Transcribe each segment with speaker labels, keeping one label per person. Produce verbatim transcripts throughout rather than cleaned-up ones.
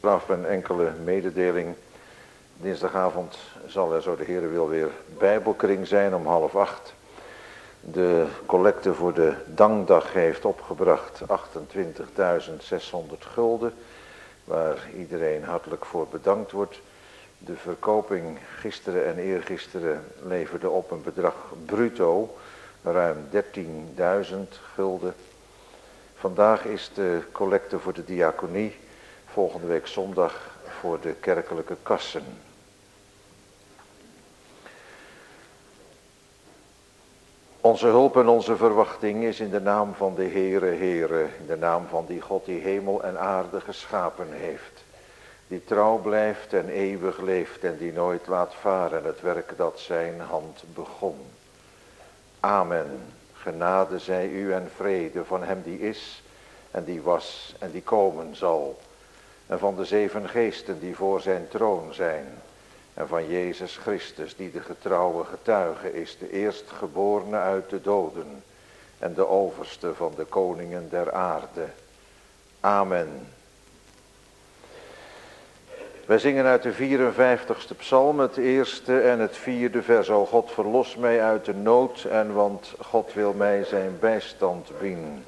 Speaker 1: Straf een enkele mededeling. Dinsdagavond zal er, zo de Heer wil, weer Bijbelkring zijn om half acht. De collecte voor de dankdag heeft opgebracht achtentwintigduizend zeshonderd gulden. Waar iedereen hartelijk voor bedankt wordt. De verkoping gisteren en eergisteren leverde op een bedrag bruto ruim dertienduizend gulden. Vandaag is de collecte voor de diaconie. Volgende week zondag voor de kerkelijke kassen. Onze hulp en onze verwachting is in de naam van de Heere, Heere, in de naam van die God die hemel en aarde geschapen heeft. Die trouw blijft en eeuwig leeft en die nooit laat varen het werk dat zijn hand begon. Amen. Genade zij u en vrede van hem die is en die was en die komen zal. En van de zeven geesten die voor zijn troon zijn. En van Jezus Christus die de getrouwe getuige is, de eerstgeborene uit de doden. En de overste van de koningen der aarde. Amen. Wij zingen uit de vierenvijftigste psalm het eerste en het vierde vers. O God, verlos mij uit de nood en want God wil mij zijn bijstand bieden.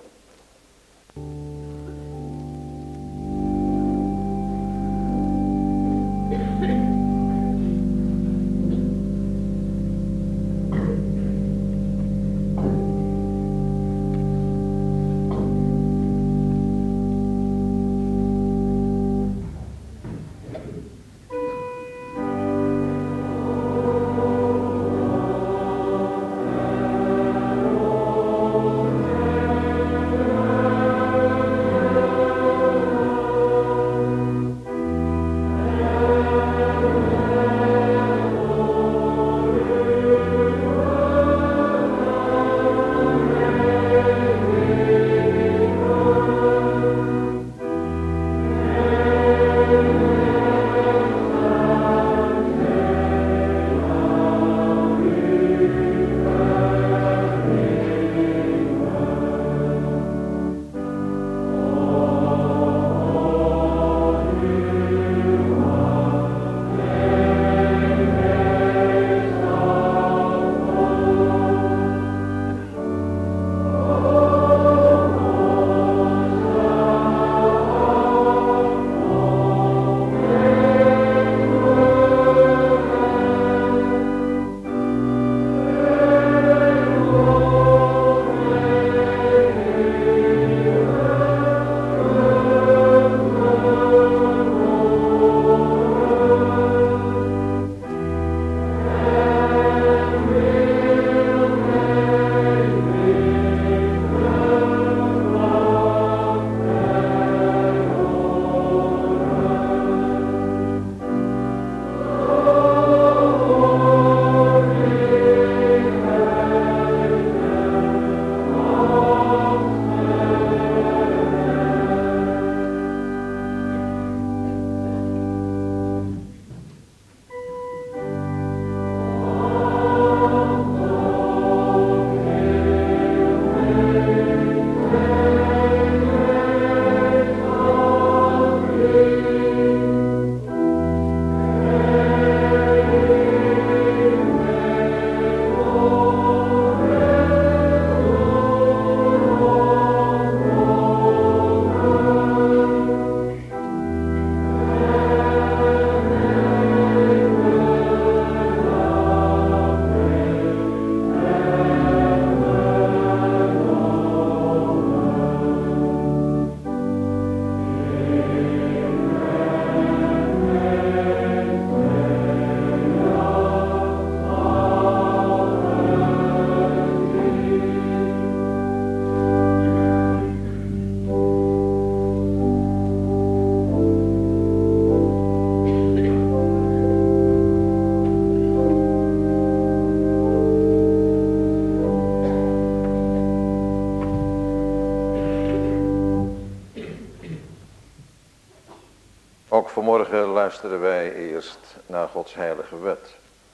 Speaker 1: Ook vanmorgen luisteren wij eerst naar Gods heilige wet.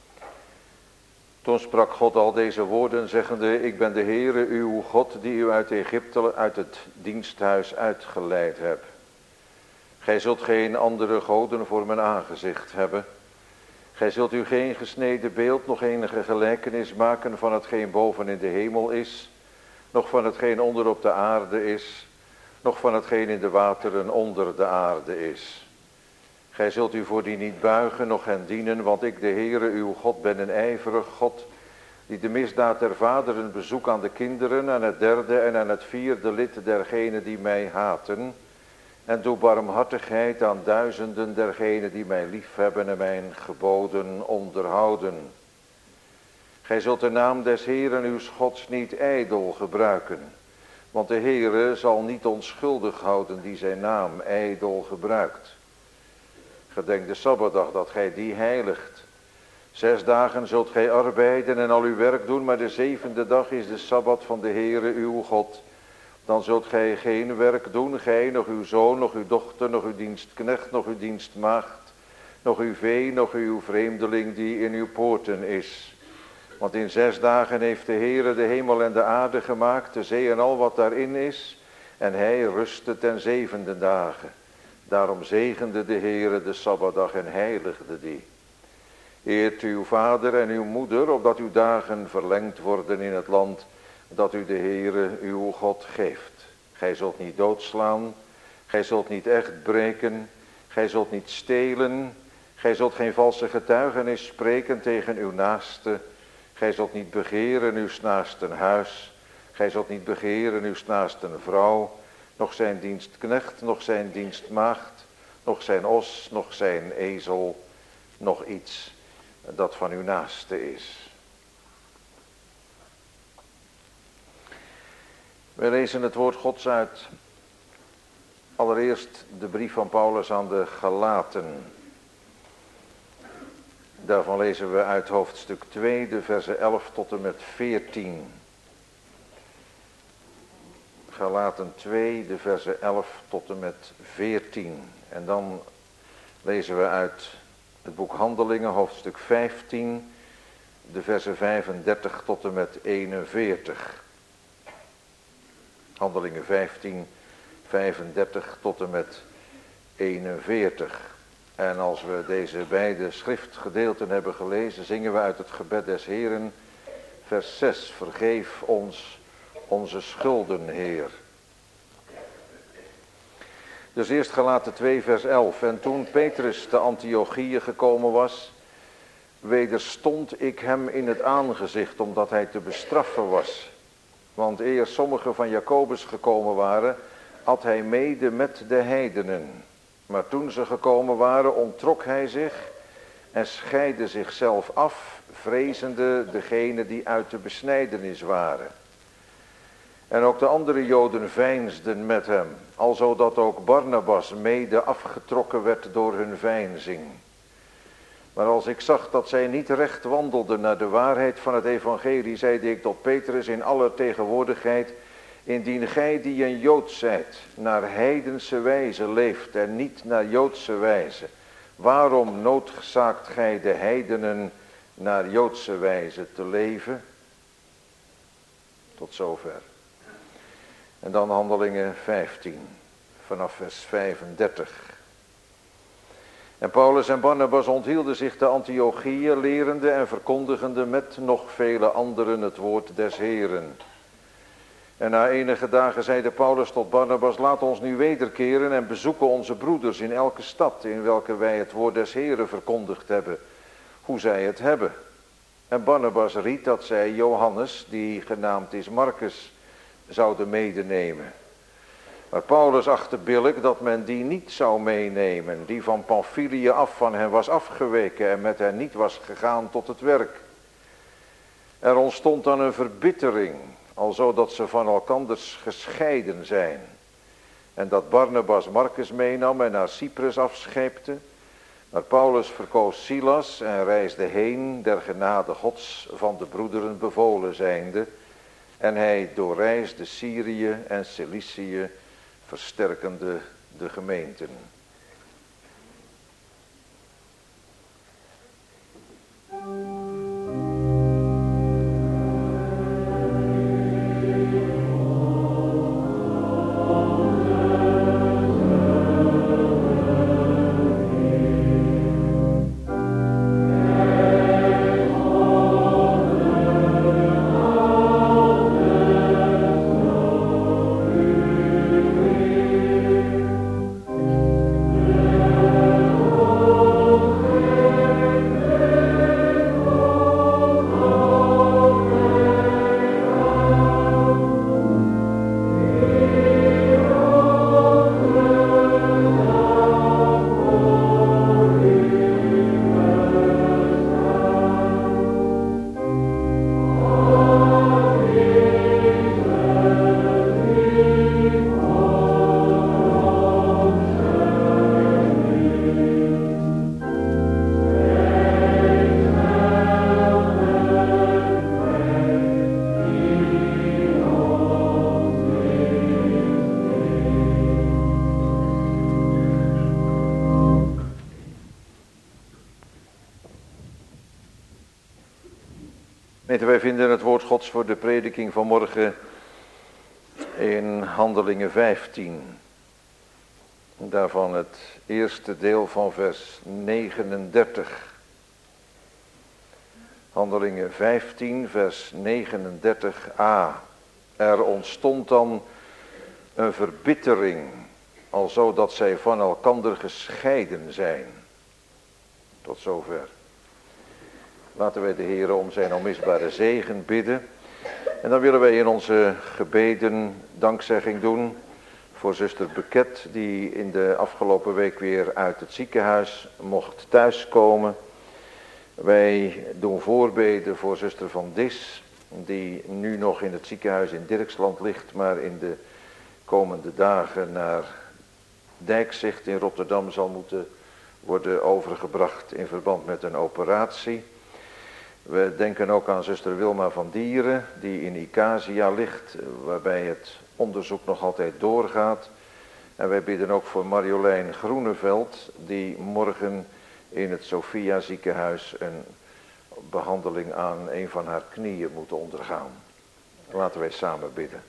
Speaker 1: Toen sprak God al deze woorden, zeggende: Ik ben de Heere uw God, die u uit Egypte, uit het diensthuis uitgeleid heb. Gij zult geen andere goden voor mijn aangezicht hebben. Gij zult u geen gesneden beeld, nog enige gelijkenis maken van hetgeen boven in de hemel is, nog van hetgeen onder op de aarde is, nog van hetgeen in de wateren onder de aarde is. Gij zult u voor die niet buigen, noch hen dienen, want ik, de Heere, uw God, ben een ijverig God, die de misdaad der vaderen bezoek aan de kinderen, aan het derde en aan het vierde lid dergenen die mij haten, en doe barmhartigheid aan duizenden dergenen die mij liefhebben en mijn geboden onderhouden. Gij zult de naam des Heeren uws Gods niet ijdel gebruiken, want de Heere zal niet onschuldig houden die zijn naam ijdel gebruikt. Gedenk de Sabbatdag dat gij die heiligt. Zes dagen zult gij arbeiden en al uw werk doen, maar de zevende dag is de Sabbat van de Heere uw God. Dan zult gij geen werk doen, gij, nog uw zoon, nog uw dochter, nog uw dienstknecht, nog uw dienstmaagd, nog uw vee, nog uw vreemdeling die in uw poorten is. Want in zes dagen heeft de Heere de hemel en de aarde gemaakt, de zee en al wat daarin is, en hij rustte ten zevende dagen. Daarom zegende de Heere de Sabbatdag en heiligde die. Eert uw vader en uw moeder, opdat uw dagen verlengd worden in het land dat u de Heere uw God geeft. Gij zult niet doodslaan, gij zult niet echt breken, gij zult niet stelen, gij zult geen valse getuigenis spreken tegen uw naaste, gij zult niet begeren uw naasten huis, gij zult niet begeren uw naasten vrouw, nog zijn dienstknecht, nog zijn dienstmaagd, nog zijn os, nog zijn ezel, nog iets dat van uw naaste is. We lezen het woord Gods uit. Allereerst de brief van Paulus aan de Galaten. Daarvan lezen we uit hoofdstuk twee, de versen elf tot en met veertien. Galaten twee, de versen elf tot en met veertien. En dan lezen we uit het boek Handelingen, hoofdstuk vijftien, de versen vijfendertig tot en met eenenveertig. Handelingen vijftien, vijfendertig tot en met eenenveertig. En als we deze beide schriftgedeelten hebben gelezen, zingen we uit het gebed des Heeren, vers zes. Vergeef ons onze schulden, Heer. Dus eerst Galaten twee, vers elf. En toen Petrus te Antiochië gekomen was, wederstond ik hem in het aangezicht, omdat hij te bestraffen was. Want eer sommigen van Jacobus gekomen waren, at hij mede met de heidenen. Maar toen ze gekomen waren, onttrok hij zich en scheidde zichzelf af, vrezende degene die uit de besnijdenis waren. En ook de andere Joden veinsden met hem, alzo dat ook Barnabas mede afgetrokken werd door hun veinzing. Maar als ik zag dat zij niet recht wandelden naar de waarheid van het evangelie, zeide ik tot Petrus in aller tegenwoordigheid, indien gij die een Jood zijt, naar heidense wijze leeft en niet naar Joodse wijze, waarom noodzaakt gij de heidenen naar Joodse wijze te leven? Tot zover. En dan Handelingen vijftien, vanaf vers vijfendertig. En Paulus en Barnabas onthielden zich te Antiochië, lerende en verkondigende met nog vele anderen het woord des Heeren. En na enige dagen zeide Paulus tot Barnabas, laat ons nu wederkeren en bezoeken onze broeders in elke stad in welke wij het woord des Heeren verkondigd hebben, hoe zij het hebben. En Barnabas ried dat zij Johannes, die genaamd is Marcus, zouden medenemen. Maar Paulus achtte billijk dat men die niet zou meenemen, die van Pamphylië af van hen was afgeweken en met hen niet was gegaan tot het werk. Er ontstond dan een verbittering, alzo dat ze van elkanders gescheiden zijn. En dat Barnabas Marcus meenam en naar Cyprus afscheepte. Maar Paulus verkoos Silas en reisde heen, der genade Gods van de broederen bevolen zijnde. En hij doorreisde Syrië en Cilicië, versterkende de gemeenten. Gemeente, wij vinden het woord Gods voor de prediking van morgen in Handelingen vijftien. Daarvan het eerste deel van vers negenendertig. Handelingen vijftien, vers negenendertig a. Er ontstond dan een verbittering, alzo dat zij van elkander gescheiden zijn. Tot zover. Laten wij de Heer om zijn onmisbare zegen bidden. En dan willen wij in onze gebeden dankzegging doen voor zuster Beket, die in de afgelopen week weer uit het ziekenhuis mocht thuiskomen. Wij doen voorbeden voor zuster Van Dis, die nu nog in het ziekenhuis in Dirksland ligt, maar in de komende dagen naar Dijkzicht in Rotterdam zal moeten worden overgebracht in verband met een operatie. We denken ook aan zuster Wilma van Dieren, die in Icasia ligt, waarbij het onderzoek nog altijd doorgaat. En wij bidden ook voor Marjolein Groeneveld, die morgen in het Sophia ziekenhuis een behandeling aan een van haar knieën moet ondergaan. Laten wij samen bidden.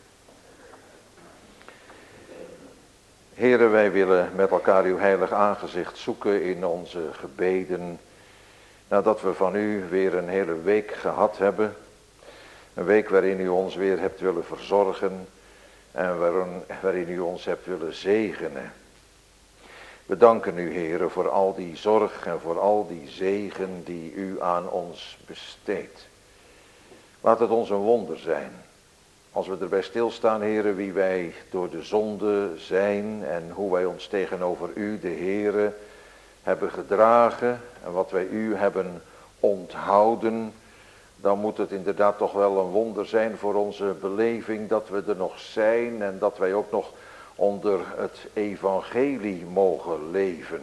Speaker 1: Heren, wij willen met elkaar uw heilig aangezicht zoeken in onze gebeden, nadat we van u weer een hele week gehad hebben. Een week waarin u ons weer hebt willen verzorgen en waarin, waarin u ons hebt willen zegenen. We danken u, Heere, voor al die zorg en voor al die zegen die u aan ons besteedt. Laat het ons een wonder zijn, als we erbij stilstaan, Heere, wie wij door de zonde zijn en hoe wij ons tegenover u, de Heere, hebben gedragen en wat wij u hebben onthouden, dan moet het inderdaad toch wel een wonder zijn voor onze beleving dat we er nog zijn en dat wij ook nog onder het evangelie mogen leven.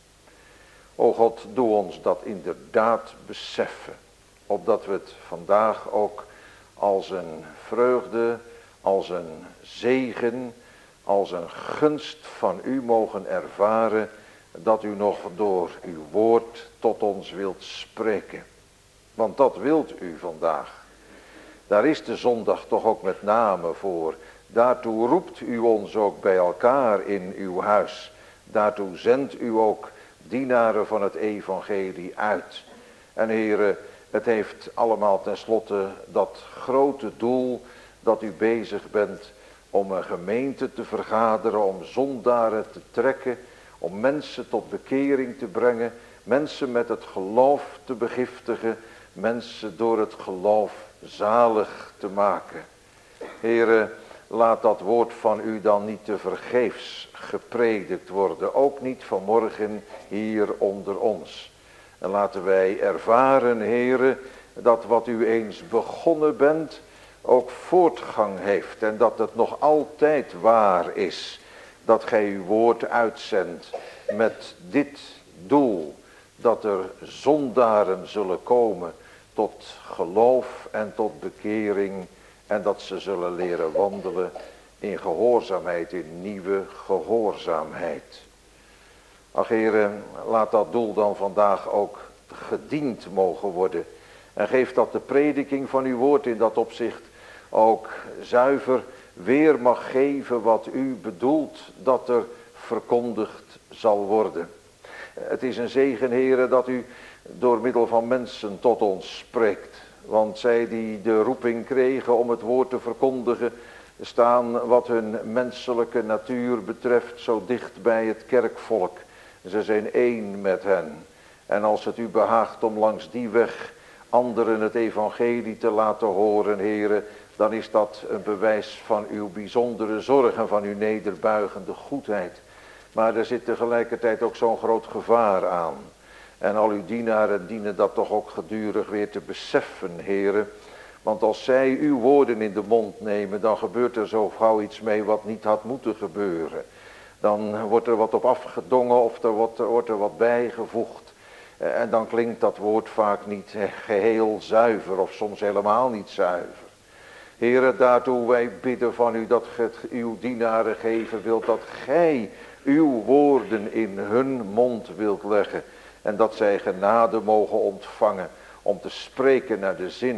Speaker 1: O God, doe ons dat inderdaad beseffen, opdat we het vandaag ook als een vreugde, als een zegen, als een gunst van u mogen ervaren, dat u nog door uw woord tot ons wilt spreken. Want dat wilt u vandaag. Daar is de zondag toch ook met name voor. Daartoe roept u ons ook bij elkaar in uw huis. Daartoe zendt u ook dienaren van het evangelie uit. En Heere, het heeft allemaal tenslotte dat grote doel dat u bezig bent om een gemeente te vergaderen, om zondaren te trekken, om mensen tot bekering te brengen, mensen met het geloof te begiftigen, mensen door het geloof zalig te maken. Heere, laat dat woord van u dan niet te vergeefs gepredikt worden, ook niet vanmorgen hier onder ons. En laten wij ervaren, Heere, dat wat u eens begonnen bent ook voortgang heeft en dat het nog altijd waar is. Dat gij uw woord uitzendt met dit doel, dat er zondaren zullen komen tot geloof en tot bekering en dat ze zullen leren wandelen in gehoorzaamheid, in nieuwe gehoorzaamheid. Ach Heere, laat dat doel dan vandaag ook gediend mogen worden en geef dat de prediking van uw woord in dat opzicht ook zuiver weer mag geven wat u bedoelt dat er verkondigd zal worden. Het is een zegen, Heere, dat u door middel van mensen tot ons spreekt. Want zij die de roeping kregen om het woord te verkondigen, staan wat hun menselijke natuur betreft zo dicht bij het kerkvolk. Ze zijn één met hen. En als het u behaagt om langs die weg anderen het evangelie te laten horen, Heere, dan is dat een bewijs van uw bijzondere zorg en van uw nederbuigende goedheid. Maar er zit tegelijkertijd ook zo'n groot gevaar aan. En al uw dienaren dienen dat toch ook gedurig weer te beseffen, Heere. Want als zij uw woorden in de mond nemen, dan gebeurt er zo gauw iets mee wat niet had moeten gebeuren. Dan wordt er wat op afgedongen of er wordt, wordt er wat bijgevoegd. En dan klinkt dat woord vaak niet geheel zuiver of soms helemaal niet zuiver. Heere, daartoe wij bidden van u dat gij het uw dienaren geven wilt, dat gij uw woorden in hun mond wilt leggen. En dat zij genade mogen ontvangen om te spreken naar de zin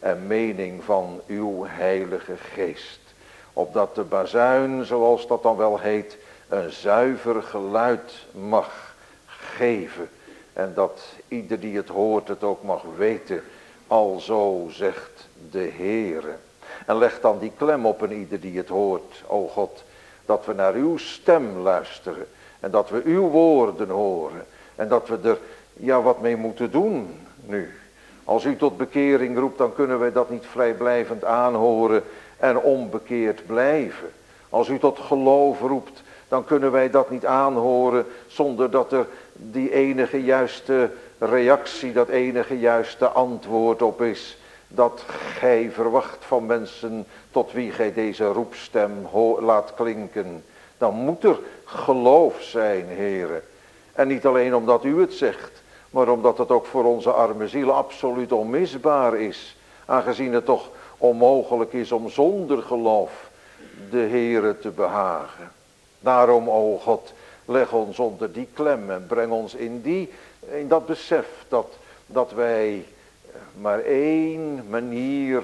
Speaker 1: en mening van uw Heilige Geest. Opdat de bazuin, zoals dat dan wel heet, een zuiver geluid mag geven. En dat ieder die het hoort het ook mag weten. Alzo zegt de Heere. En leg dan die klem op een ieder die het hoort, o God. Dat we naar uw stem luisteren. En dat we uw woorden horen. En dat we er ja wat mee moeten doen nu. Als u tot bekering roept, dan kunnen wij dat niet vrijblijvend aanhoren en onbekeerd blijven. Als u tot geloof roept, dan kunnen wij dat niet aanhoren zonder dat er die enige juiste reactie, dat enige juiste antwoord op is. Dat gij verwacht van mensen tot wie gij deze roepstem laat klinken. Dan moet er geloof zijn, Heere. En niet alleen omdat u het zegt, maar omdat het ook voor onze arme ziel absoluut onmisbaar is. Aangezien het toch onmogelijk is om zonder geloof de Heere te behagen. Daarom, o God, leg ons onder die klem en breng ons in, die, in dat besef dat, dat wij maar één manier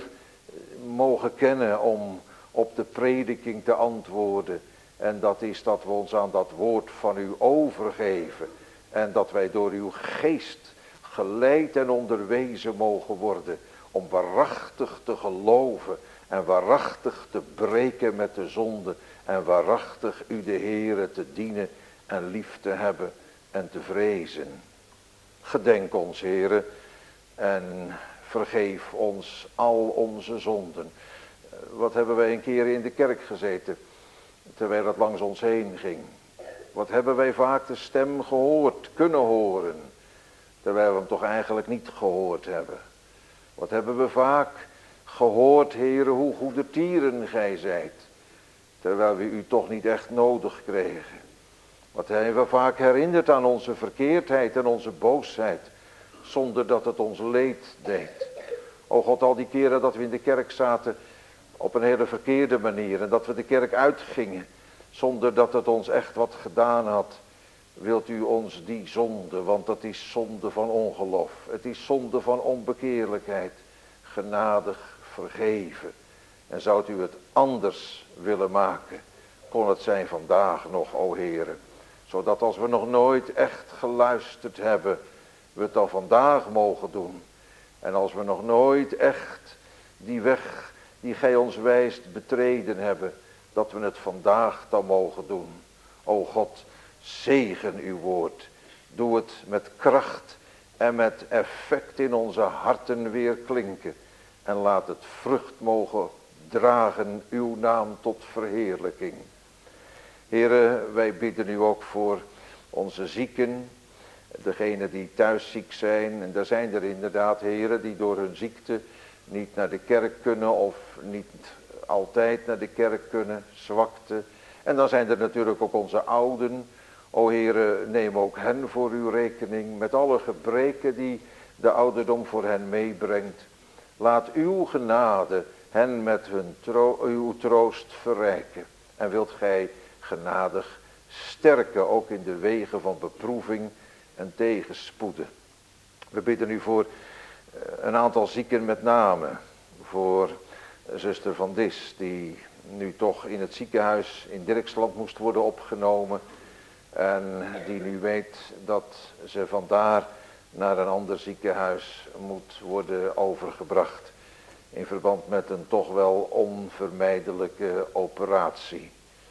Speaker 1: mogen kennen om op de prediking te antwoorden. En dat is dat we ons aan dat woord van u overgeven. En dat wij door uw geest geleid en onderwezen mogen worden. Om waarachtig te geloven en waarachtig te breken met de zonde. En waarachtig u de Heere te dienen en lief te hebben en te vrezen. Gedenk ons, Heere, en vergeef ons al onze zonden. Wat hebben wij een keer in de kerk gezeten, terwijl het langs ons heen ging. Wat hebben wij vaak de stem gehoord, kunnen horen, terwijl we hem toch eigenlijk niet gehoord hebben. Wat hebben we vaak gehoord, Heere, hoe goedertieren gij zijt, terwijl we u toch niet echt nodig kregen. Wat hebben we vaak herinnerd aan onze verkeerdheid en onze boosheid, zonder dat het ons leed deed. O God, al die keren dat we in de kerk zaten op een hele verkeerde manier en dat we de kerk uitgingen, zonder dat het ons echt wat gedaan had, wilt u ons die zonde, want dat is zonde van ongeloof, het is zonde van onbekeerlijkheid, genadig vergeven. En zou u het anders willen maken, kon het zijn vandaag nog, o Heere. Zodat als we nog nooit echt geluisterd hebben, we het dan vandaag mogen doen. En als we nog nooit echt die weg die gij ons wijst betreden hebben, dat we het vandaag dan mogen doen. O God, zegen uw woord. Doe het met kracht en met effect in onze harten weer klinken. En laat het vrucht mogen dragen uw naam tot verheerlijking. Heere, wij bidden u ook voor onze zieken, degenen die thuis ziek zijn. En daar zijn er inderdaad, Heere, die door hun ziekte niet naar de kerk kunnen of niet altijd naar de kerk kunnen, zwakte. En dan zijn er natuurlijk ook onze ouden. O Heere, neem ook hen voor uw rekening met alle gebreken die de ouderdom voor hen meebrengt. Laat uw genade hen met hun tro- uw troost verrijken. En wilt gij genadig sterken, ook in de wegen van beproeving en tegenspoeden. We bidden u voor een aantal zieken met name. Voor zuster Van Dis, die nu toch in het ziekenhuis in Dirksland moest worden opgenomen. En die nu weet dat ze vandaar naar een ander ziekenhuis moet worden overgebracht. In verband met een toch wel onvermijdelijke operatie.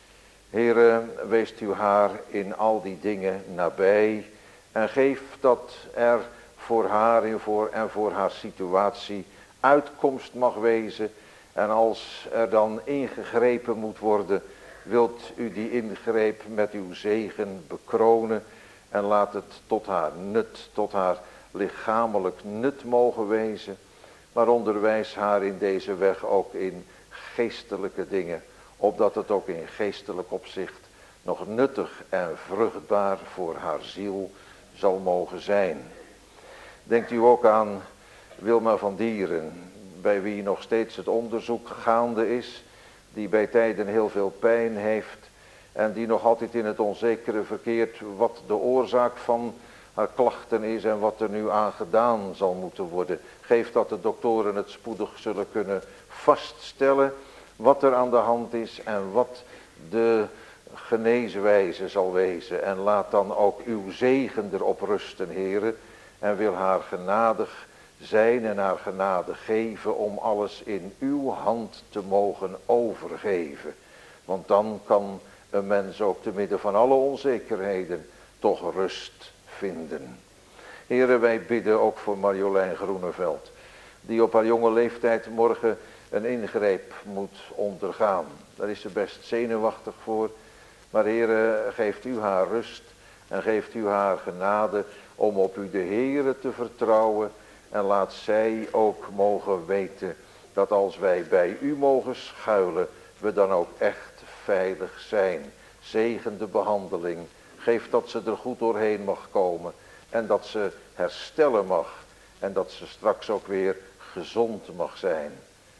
Speaker 1: Heere, weest u haar in al die dingen nabij. En geef dat er voor haar en voor, en voor haar situatie uitkomst mag wezen. En als er dan ingegrepen moet worden, wilt u die ingreep met uw zegen bekronen. En laat het tot haar nut, tot haar lichamelijk nut mogen wezen. Maar onderwijs haar in deze weg ook in geestelijke dingen. Opdat het ook in geestelijk opzicht nog nuttig en vruchtbaar voor haar ziel zal mogen zijn. Denkt u ook aan Wilma van Dieren, bij wie nog steeds het onderzoek gaande is, die bij tijden heel veel pijn heeft en die nog altijd in het onzekere verkeert wat de oorzaak van, haar klachten is en wat er nu aan gedaan zal moeten worden. Geef dat de doktoren het spoedig zullen kunnen vaststellen wat er aan de hand is en wat de geneeswijze zal wezen. En laat dan ook uw zegen erop rusten, Heere, en wil haar genadig zijn en haar genade geven om alles in uw hand te mogen overgeven. Want dan kan een mens ook te midden van alle onzekerheden toch rust vinden. Heere, wij bidden ook voor Marjolein Groeneveld, die op haar jonge leeftijd morgen een ingreep moet ondergaan. Daar is ze best zenuwachtig voor. Maar Heere, geeft u haar rust en geeft u haar genade om op u de Heere te vertrouwen. En laat zij ook mogen weten dat als wij bij u mogen schuilen, we dan ook echt veilig zijn. Zegen de behandeling. Geef dat ze er goed doorheen mag komen. En dat ze herstellen mag. En dat ze straks ook weer gezond mag zijn.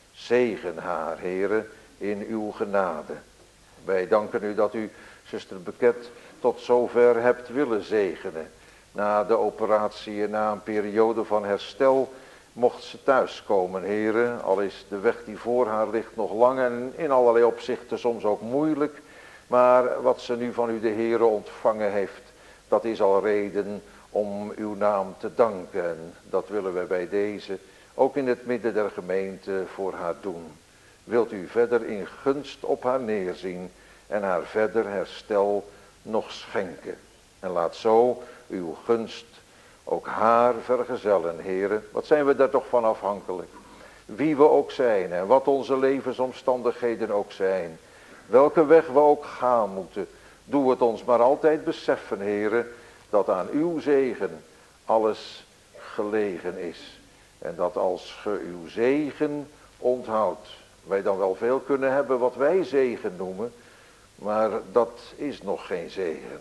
Speaker 1: Zegen haar, Heere, in uw genade. Wij danken u dat u zuster Beket tot zover hebt willen zegenen. Na de operatie en na een periode van herstel mocht ze thuiskomen, Heere. Al is de weg die voor haar ligt nog lang en in allerlei opzichten soms ook moeilijk. Maar wat ze nu van u de Heere ontvangen heeft, dat is al reden om uw naam te danken. En dat willen wij bij deze ook in het midden der gemeente voor haar doen. Wilt u verder in gunst op haar neerzien en haar verder herstel nog schenken. En laat zo uw gunst ook haar vergezellen, Heere. Wat zijn we daar toch van afhankelijk? Wie we ook zijn en wat onze levensomstandigheden ook zijn. Welke weg we ook gaan moeten. Doe het ons maar altijd beseffen, Heere, dat aan uw zegen alles gelegen is. En dat als ge uw zegen onthoudt, wij dan wel veel kunnen hebben wat wij zegen noemen, maar dat is nog geen zegen.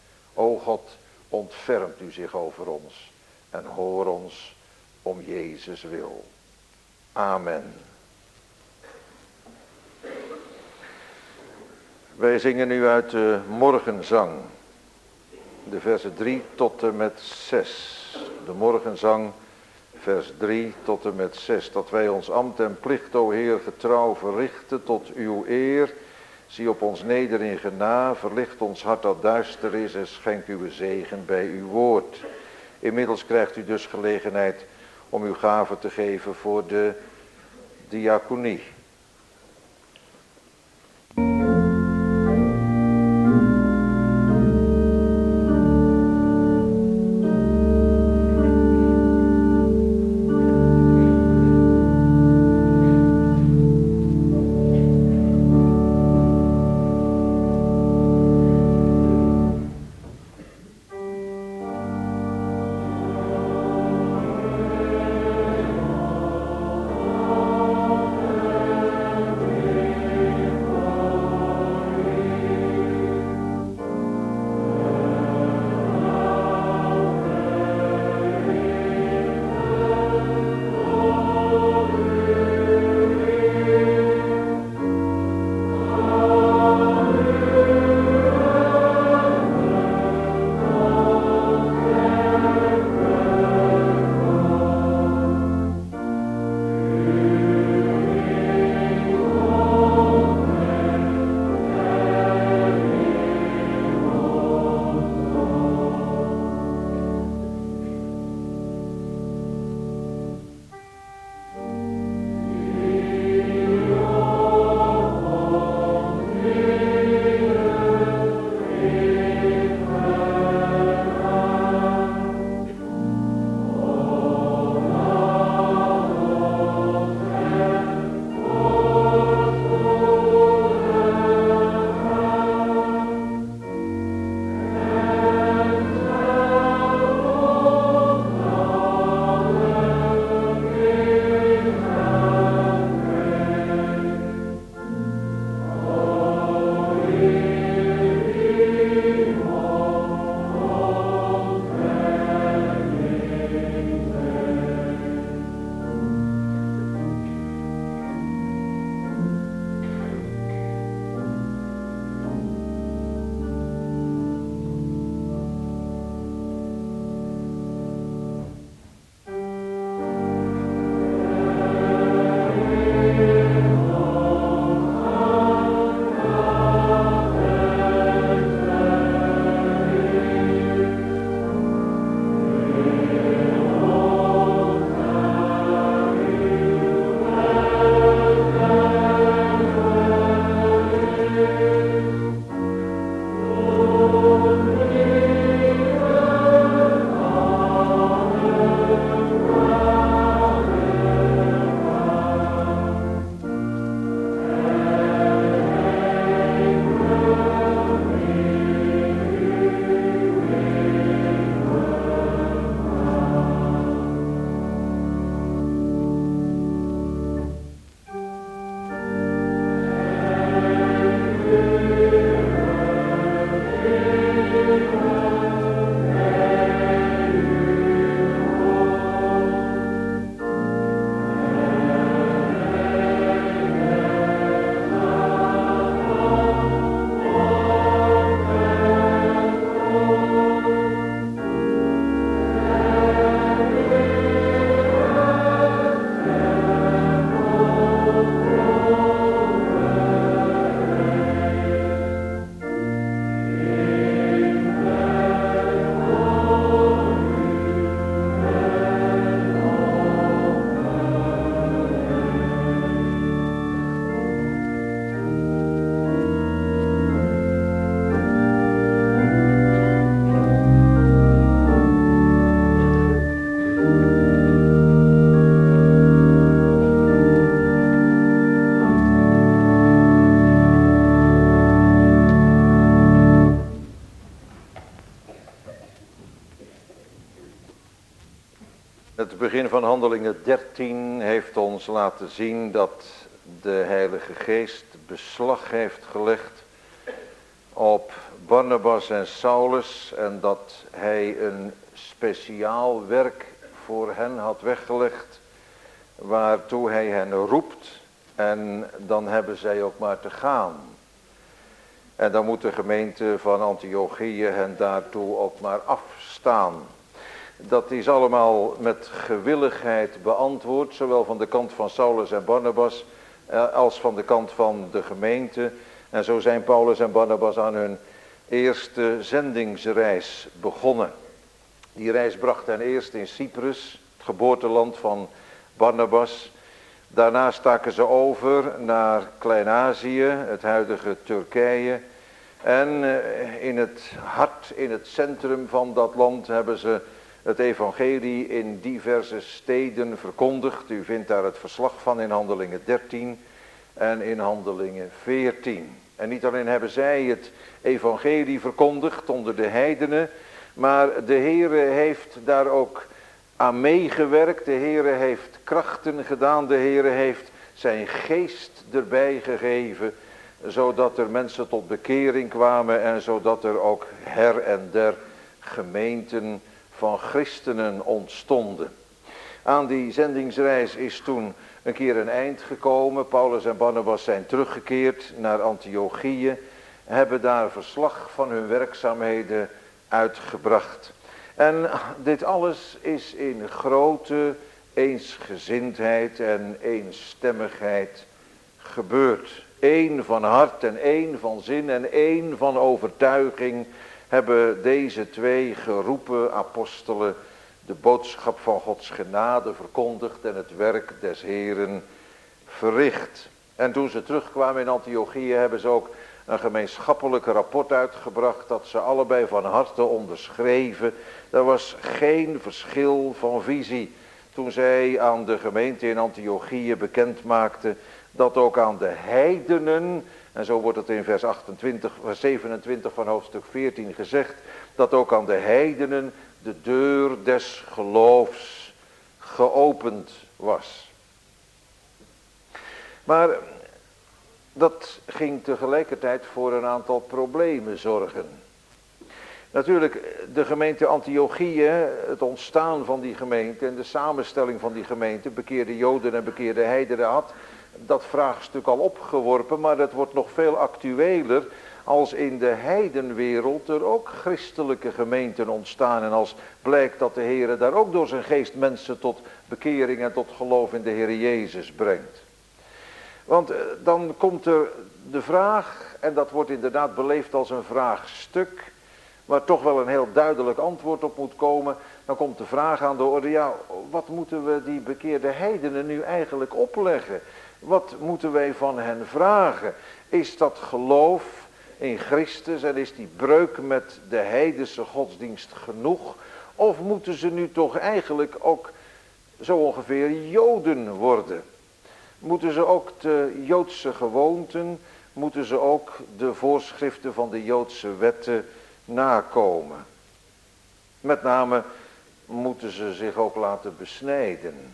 Speaker 1: O God, ontfermt u zich over ons en hoor ons om Jezus wil. Amen. Wij zingen nu uit de morgenzang, de versen drie tot en met zes. De morgenzang, vers drie tot en met zes. Dat wij ons ambt en plicht, o Heer, getrouw verrichten tot uw eer. Zie op ons neder in genade, verlicht ons hart dat duister is en schenk uw zegen bij uw woord. Inmiddels krijgt u dus gelegenheid om uw gave te geven voor de diaconie.
Speaker 2: Amen.
Speaker 1: Het begin van Handelingen dertien heeft ons laten zien dat de Heilige Geest beslag heeft gelegd op Barnabas en Saulus en dat hij een speciaal werk voor hen had weggelegd waartoe hij hen roept en dan hebben zij ook maar te gaan. En dan moet de gemeente van Antiochië hen daartoe ook maar afstaan. Dat is allemaal met gewilligheid beantwoord, zowel van de kant van Saulus en Barnabas als van de kant van de gemeente. En zo zijn Paulus en Barnabas aan hun eerste zendingsreis begonnen. Die reis bracht hen eerst in Cyprus, het geboorteland van Barnabas. Daarna staken ze over naar Klein-Azië, het huidige Turkije. En in het hart, in het centrum van dat land hebben ze het evangelie in diverse steden verkondigd. U vindt daar het verslag van in Handelingen dertien en in Handelingen veertien. En niet alleen hebben zij het evangelie verkondigd onder de heidenen, maar de Heere heeft daar ook aan meegewerkt. De Heere heeft krachten gedaan. De Heere heeft zijn geest erbij gegeven, zodat er mensen tot bekering kwamen en zodat er ook her en der gemeenten van christenen ontstonden. Aan die zendingsreis is toen een keer een eind gekomen. Paulus en Barnabas zijn teruggekeerd naar Antiochië, hebben daar verslag van hun werkzaamheden uitgebracht. En dit alles is in grote eensgezindheid en eenstemmigheid gebeurd. Eén van hart en één van zin en één van overtuiging hebben deze twee geroepen apostelen de boodschap van Gods genade verkondigd en het werk des Heeren verricht. En toen ze terugkwamen in Antiochië hebben ze ook een gemeenschappelijk rapport uitgebracht dat ze allebei van harte onderschreven. Er was geen verschil van visie toen zij aan de gemeente in Antiochië bekend maakten dat ook aan de heidenen, en zo wordt het in vers, achtentwintig, vers zevenentwintig van hoofdstuk veertien gezegd, dat ook aan de heidenen de deur des geloofs geopend was. Maar dat ging tegelijkertijd voor een aantal problemen zorgen. Natuurlijk, de gemeente Antiochië, het ontstaan van die gemeente en de samenstelling van die gemeente, bekeerde Joden en bekeerde heidenen, had dat vraagstuk al opgeworpen, maar dat wordt nog veel actueler als in de heidenwereld er ook christelijke gemeenten ontstaan en als blijkt dat de Heer daar ook door zijn geest mensen tot bekering en tot geloof in de Heer Jezus brengt. Want dan komt er de vraag, en dat wordt inderdaad beleefd als een vraagstuk, waar toch wel een heel duidelijk antwoord op moet komen. Dan komt de vraag aan de orde, ja, wat moeten we die bekeerde heidenen nu eigenlijk opleggen? Wat moeten wij van hen vragen? Is dat geloof in Christus en is die breuk met de heidense godsdienst genoeg? Of moeten ze nu toch eigenlijk ook zo ongeveer Joden worden? Moeten ze ook de Joodse gewoonten, moeten ze ook de voorschriften van de Joodse wetten nakomen? Met name moeten ze zich ook laten besnijden.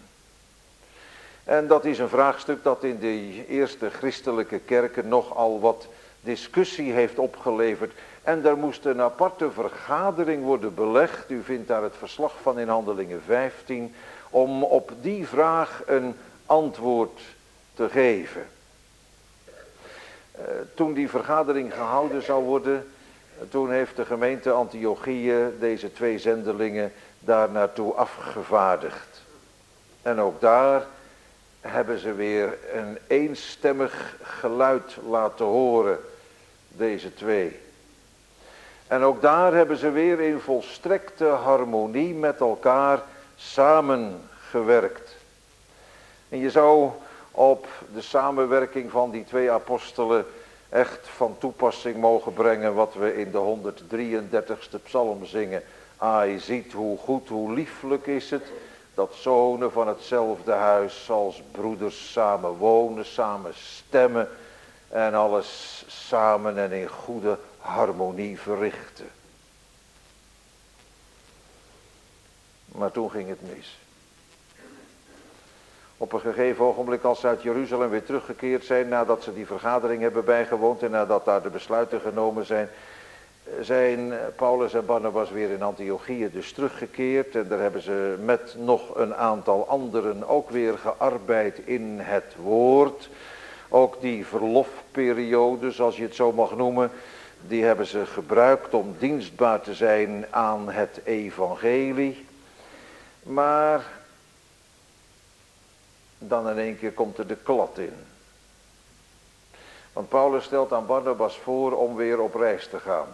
Speaker 1: En dat is een vraagstuk dat in de eerste christelijke kerken nogal wat discussie heeft opgeleverd. En daar moest een aparte vergadering worden belegd. U vindt daar het verslag van in Handelingen vijftien. Om op die vraag een antwoord te geven. Uh, toen die vergadering gehouden zou worden, toen heeft de gemeente Antiochië deze twee zendelingen daar naartoe afgevaardigd. En ook daar hebben ze weer een eenstemmig geluid laten horen, deze twee. En ook daar hebben ze weer in volstrekte harmonie met elkaar samengewerkt. En je zou op de samenwerking van die twee apostelen echt van toepassing mogen brengen wat we in de honderddrieëndertigste psalm zingen. Ai, ziet hoe goed, hoe lieflijk is het, dat zonen van hetzelfde huis als broeders samen wonen, samen stemmen en alles samen en in goede harmonie verrichten. Maar toen ging het mis. Op een gegeven ogenblik, als ze uit Jeruzalem weer teruggekeerd zijn, nadat ze die vergadering hebben bijgewoond en nadat daar de besluiten genomen zijn, zijn Paulus en Barnabas weer in Antiochië dus teruggekeerd. En daar hebben ze met nog een aantal anderen ook weer gearbeid in het woord. Ook die verlofperiode, zoals je het zo mag noemen, die hebben ze gebruikt om dienstbaar te zijn aan het evangelie. Maar dan in één keer komt er de klad in. Want Paulus stelt aan Barnabas voor om weer op reis te gaan.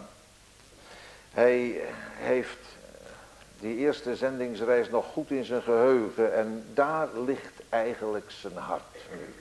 Speaker 1: Hij heeft die eerste zendingsreis nog goed in zijn geheugen en daar ligt eigenlijk zijn hart nu.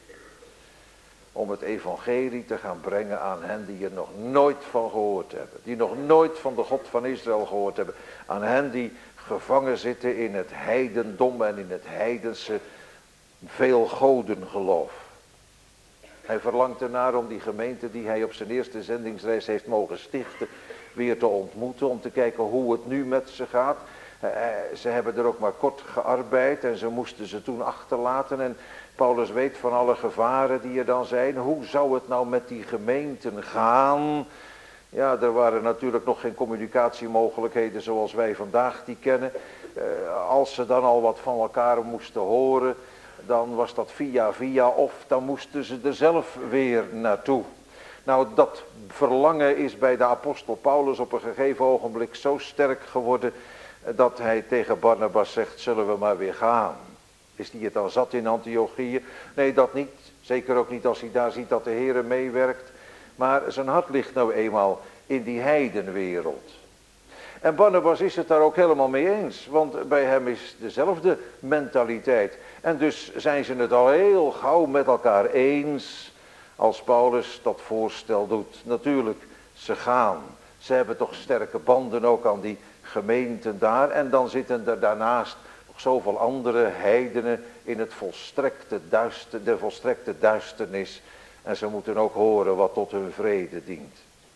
Speaker 1: Om het evangelie te gaan brengen aan hen die er nog nooit van gehoord hebben. Die nog nooit van de God van Israël gehoord hebben. Aan hen die gevangen zitten in het heidendom en in het heidense veelgodengeloof. Hij verlangt ernaar om die gemeente die hij op zijn eerste zendingsreis heeft mogen stichten weer te ontmoeten. Om te kijken hoe het nu met ze gaat. Ze hebben er ook maar kort gearbeid en ze moesten ze toen achterlaten. En Paulus weet van alle gevaren die er dan zijn. Hoe zou het nou met die gemeenten gaan? Ja, er waren natuurlijk nog geen communicatiemogelijkheden zoals wij vandaag die kennen. Als ze dan al wat van elkaar moesten horen, dan was dat via via of dan moesten ze er zelf weer naartoe. Nou, dat verlangen is bij de apostel Paulus op een gegeven ogenblik zo sterk geworden dat hij tegen Barnabas zegt, zullen we maar weer gaan. Is hij het al zat in Antiochië? Nee, dat niet. Zeker ook niet als hij daar ziet dat de Heere meewerkt. Maar zijn hart ligt nou eenmaal in die heidenwereld. En Barnabas is het daar ook helemaal mee eens. Want bij hem is dezelfde mentaliteit. En dus zijn ze het al heel gauw met elkaar eens als Paulus dat voorstel doet. Natuurlijk, ze gaan. Ze hebben toch sterke banden ook aan die gemeenten daar. En dan zitten er daarnaast nog zoveel andere heidenen in het volstrekte duister, de volstrekte duisternis. En ze moeten ook horen wat tot hun vrede dient.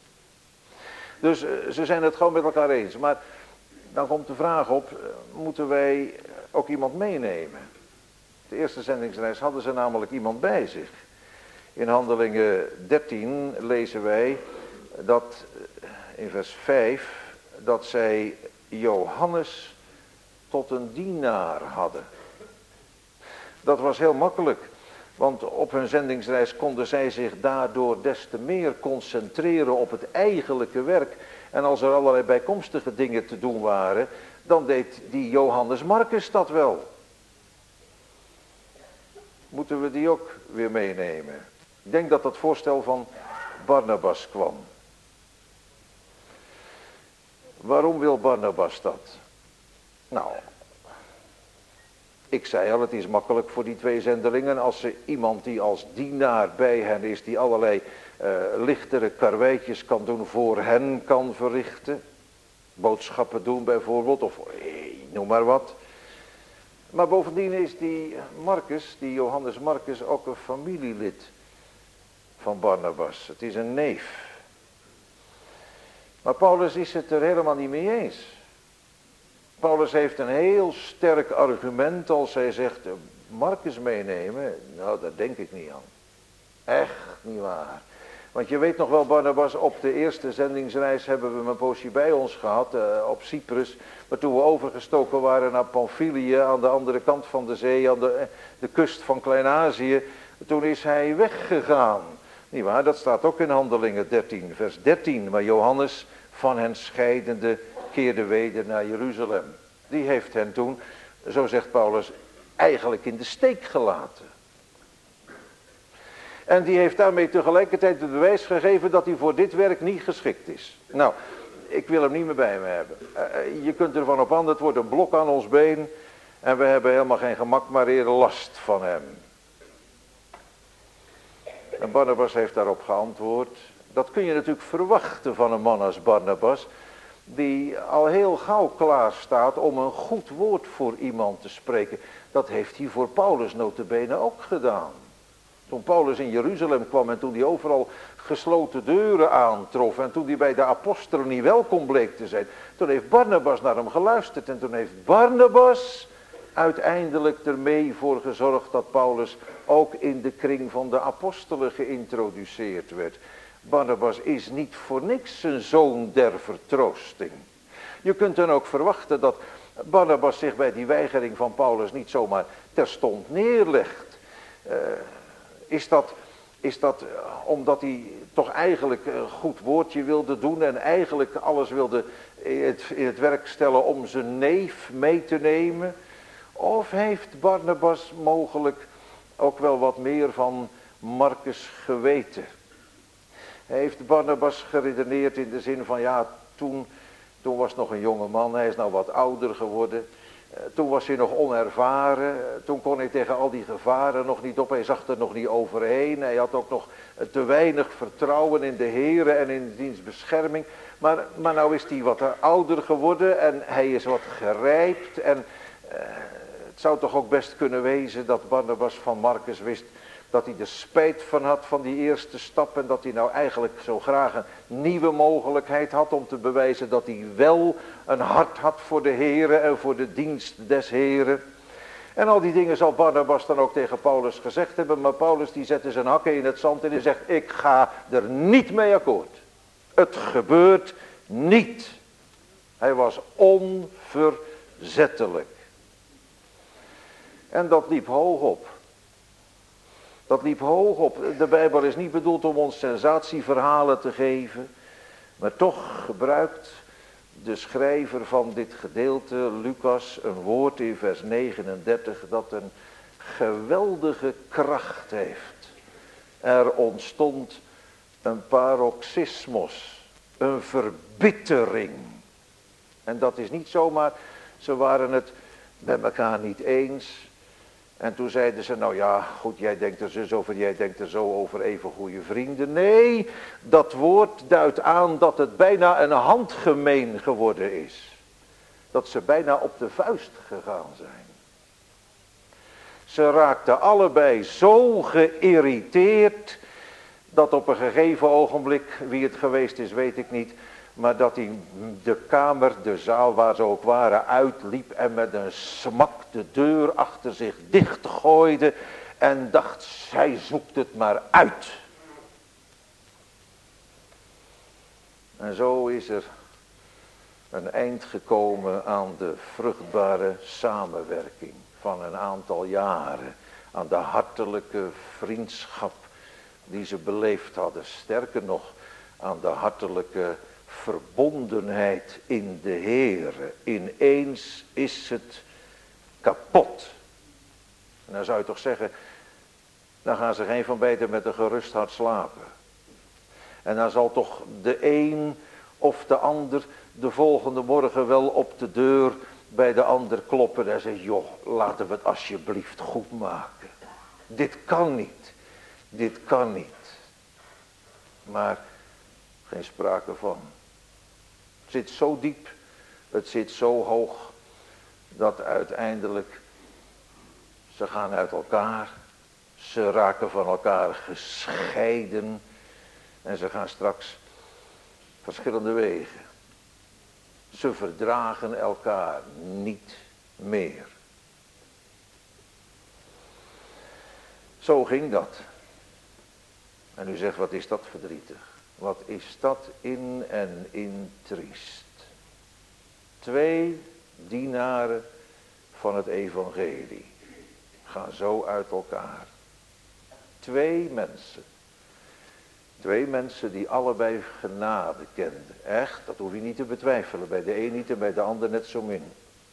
Speaker 1: Dus uh, ze zijn het gewoon met elkaar eens. Maar dan komt de vraag op, uh, moeten wij ook iemand meenemen? De eerste zendingsreis hadden ze namelijk iemand bij zich. In Handelingen dertien lezen wij dat in vers vijf dat zij Johannes tot een dienaar hadden. Dat was heel makkelijk, want op hun zendingsreis konden zij zich daardoor des te meer concentreren op het eigenlijke werk. En als er allerlei bijkomstige dingen te doen waren, dan deed die Johannes Marcus dat wel. Moeten we die ook weer meenemen? Ik denk dat dat voorstel van Barnabas kwam. Waarom wil Barnabas dat? Nou, ik zei al, het is makkelijk voor die twee zendelingen als ze iemand die als dienaar bij hen is, die allerlei uh, lichtere karweitjes kan doen, voor hen kan verrichten. Boodschappen doen bijvoorbeeld, of hey, noem maar wat. Maar bovendien is die Marcus, die Johannes Marcus, ook een familielid van Barnabas. Het is een neef. Maar Paulus is het er helemaal niet mee eens. Paulus heeft een heel sterk argument als hij zegt, Marcus meenemen, nou daar denk ik niet aan. Echt niet waar. Want je weet nog wel, Barnabas, op de eerste zendingsreis hebben we hem een poosje bij ons gehad, uh, op Cyprus. Maar toen we overgestoken waren naar Pamphylië, aan de andere kant van de zee, aan de, de kust van Klein-Azië, toen is hij weggegaan. Niet waar, dat staat ook in Handelingen dertien, vers dertien. Maar Johannes, van hen scheidende, keerde weder naar Jeruzalem. Die heeft hen toen, zo zegt Paulus, eigenlijk in de steek gelaten. En die heeft daarmee tegelijkertijd het bewijs gegeven dat hij voor dit werk niet geschikt is. Nou, ik wil hem niet meer bij me hebben. Uh, je kunt ervan op aan, het wordt een blok aan ons been. En we hebben helemaal geen gemak, maar eerder last van hem. En Barnabas heeft daarop geantwoord. Dat kun je natuurlijk verwachten van een man als Barnabas, die al heel gauw klaar staat om een goed woord voor iemand te spreken. Dat heeft hij voor Paulus nota bene ook gedaan. Toen Paulus in Jeruzalem kwam en toen hij overal gesloten deuren aantrof en toen hij bij de apostelen niet welkom bleek te zijn, toen heeft Barnabas naar hem geluisterd en toen heeft Barnabas uiteindelijk ermee voor gezorgd dat Paulus ook in de kring van de apostelen geïntroduceerd werd. Barnabas is niet voor niks een zoon der vertroosting. Je kunt dan ook verwachten dat Barnabas zich bij die weigering van Paulus niet zomaar terstond neerlegt. Uh, is dat, is dat uh, omdat hij toch eigenlijk een goed woordje wilde doen en eigenlijk alles wilde in het, in het werk stellen om zijn neef mee te nemen? Of heeft Barnabas mogelijk ook wel wat meer van Marcus geweten? Heeft Barnabas geredeneerd in de zin van ja, toen, toen was nog een jonge man, hij is nou wat ouder geworden. Toen was hij nog onervaren, toen kon hij tegen al die gevaren nog niet op, hij zag er nog niet overheen. Hij had ook nog te weinig vertrouwen in de Heere en in diens bescherming. Maar, maar nou is hij wat ouder geworden en hij is wat gerijpt. En uh, het zou toch ook best kunnen wezen dat Barnabas van Marcus wist dat hij er spijt van had van die eerste stap. En dat hij nou eigenlijk zo graag een nieuwe mogelijkheid had om te bewijzen dat hij wel een hart had voor de Heere en voor de dienst des Heeren. En al die dingen zal Barnabas dan ook tegen Paulus gezegd hebben. Maar Paulus die zette zijn hakken in het zand en die zegt, ik ga er niet mee akkoord. Het gebeurt niet. Hij was onverzettelijk. En dat liep hoog op. Dat liep hoog op. De Bijbel is niet bedoeld om ons sensatieverhalen te geven. Maar toch gebruikt de schrijver van dit gedeelte, Lucas, een woord in vers negenendertig dat een geweldige kracht heeft. Er ontstond een paroxysmos, een verbittering. En dat is niet zomaar, ze waren het met elkaar niet eens. En toen zeiden ze, nou ja, goed, jij denkt er zo over, jij denkt er zo over, even goede vrienden. Nee, dat woord duidt aan dat het bijna een handgemeen geworden is. Dat ze bijna op de vuist gegaan zijn. Ze raakten allebei zo geïrriteerd, dat op een gegeven ogenblik, wie het geweest is weet ik niet, maar dat hij de kamer, de zaal waar ze ook waren, uitliep en met een smak de deur achter zich dichtgooide en dacht, zij zoekt het maar uit. En zo is er een eind gekomen aan de vruchtbare samenwerking van een aantal jaren, aan de hartelijke vriendschap die ze beleefd hadden. Sterker nog, aan de hartelijke verbondenheid in de Heere. Ineens is het kapot. En dan zou je toch zeggen, dan gaan ze geen van beiden met een gerust hart slapen. En dan zal toch de een of de ander de volgende morgen wel op de deur bij de ander kloppen en zeggen, joh, laten we het alsjeblieft goed maken. Dit kan niet. Dit kan niet. Maar geen sprake van. Het zit zo diep, het zit zo hoog, dat uiteindelijk ze gaan uit elkaar. Ze raken van elkaar gescheiden. En ze gaan straks verschillende wegen. Ze verdragen elkaar niet meer. Zo ging dat. En u zegt, wat is dat verdrietig? Wat is dat in en in triest? Twee dienaren van het evangelie gaan zo uit elkaar. Twee mensen. Twee mensen die allebei genade kenden. Echt, dat hoef je niet te betwijfelen. Bij de een niet en bij de ander net zo min.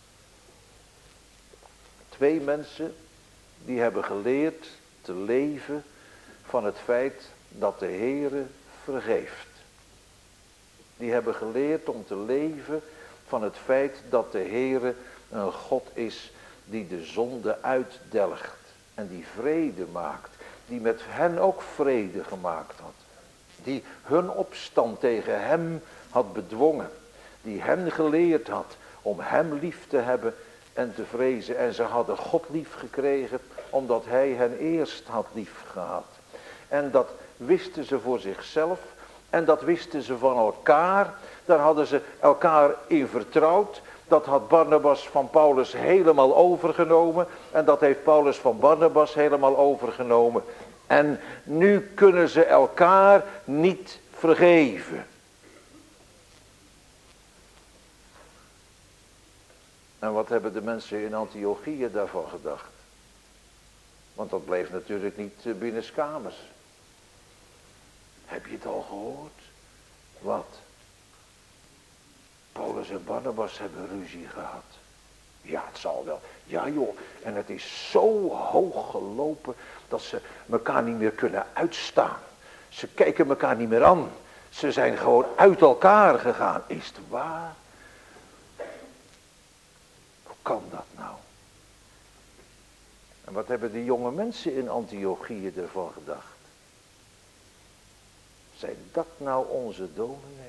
Speaker 1: Twee mensen die hebben geleerd te leven van het feit dat de Heere vergeeft. Die hebben geleerd om te leven van het feit dat de Heere een God is die de zonde uitdelgt. En die vrede maakt. Die met hen ook vrede gemaakt had. Die hun opstand tegen hem had bedwongen. Die hen geleerd had om hem lief te hebben en te vrezen. En ze hadden God lief gekregen omdat hij hen eerst had lief gehad. En dat wisten ze voor zichzelf. En dat wisten ze van elkaar. Daar hadden ze elkaar in vertrouwd. dat had Barnabas van Paulus helemaal overgenomen. En dat heeft Paulus van Barnabas helemaal overgenomen. En nu kunnen ze elkaar niet vergeven. En wat hebben de mensen in Antiochië daarvan gedacht? Want dat bleef natuurlijk niet binnenskamers. Heb je het al gehoord? Wat? Paulus en Barnabas hebben ruzie gehad. Ja, het zal wel. Ja joh, en het is zo hoog gelopen dat ze elkaar niet meer kunnen uitstaan. Ze kijken elkaar niet meer aan. Ze zijn gewoon uit elkaar gegaan. Is het waar? Hoe kan dat nou? En wat hebben die jonge mensen in Antiochië ervan gedacht? Zijn dat nou onze dominees?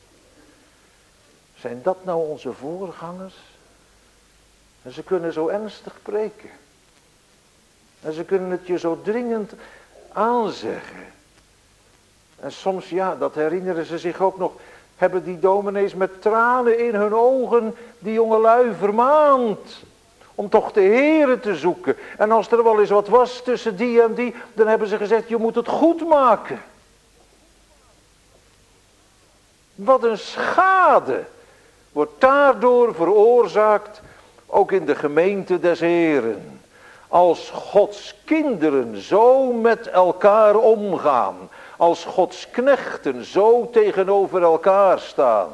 Speaker 1: Zijn dat nou onze voorgangers? En ze kunnen zo ernstig preken. En ze kunnen het je zo dringend aanzeggen. En soms, ja, dat herinneren ze zich ook nog, hebben die dominees met tranen in hun ogen die jongelui vermaand. Om toch de Here te zoeken. En als er wel eens wat was tussen die en die, dan hebben ze gezegd, je moet het goed maken. Wat een schade wordt daardoor veroorzaakt, ook in de gemeente des Heren. Als Gods kinderen zo met elkaar omgaan. Als Gods knechten zo tegenover elkaar staan.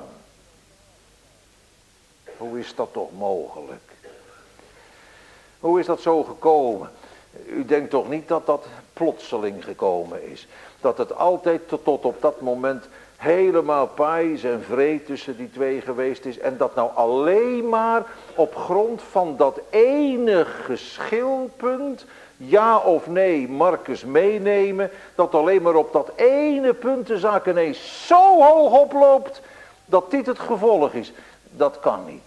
Speaker 1: Hoe is dat toch mogelijk? Hoe is dat zo gekomen? U denkt toch niet dat dat plotseling gekomen is? Dat het altijd tot, tot op dat moment helemaal pais en vrede tussen die twee geweest is. En dat nou alleen maar op grond van dat ene geschilpunt, ja of nee, Marcus meenemen. Dat alleen maar op dat ene punt de zaak ineens zo hoog oploopt, dat dit het gevolg is. Dat kan niet.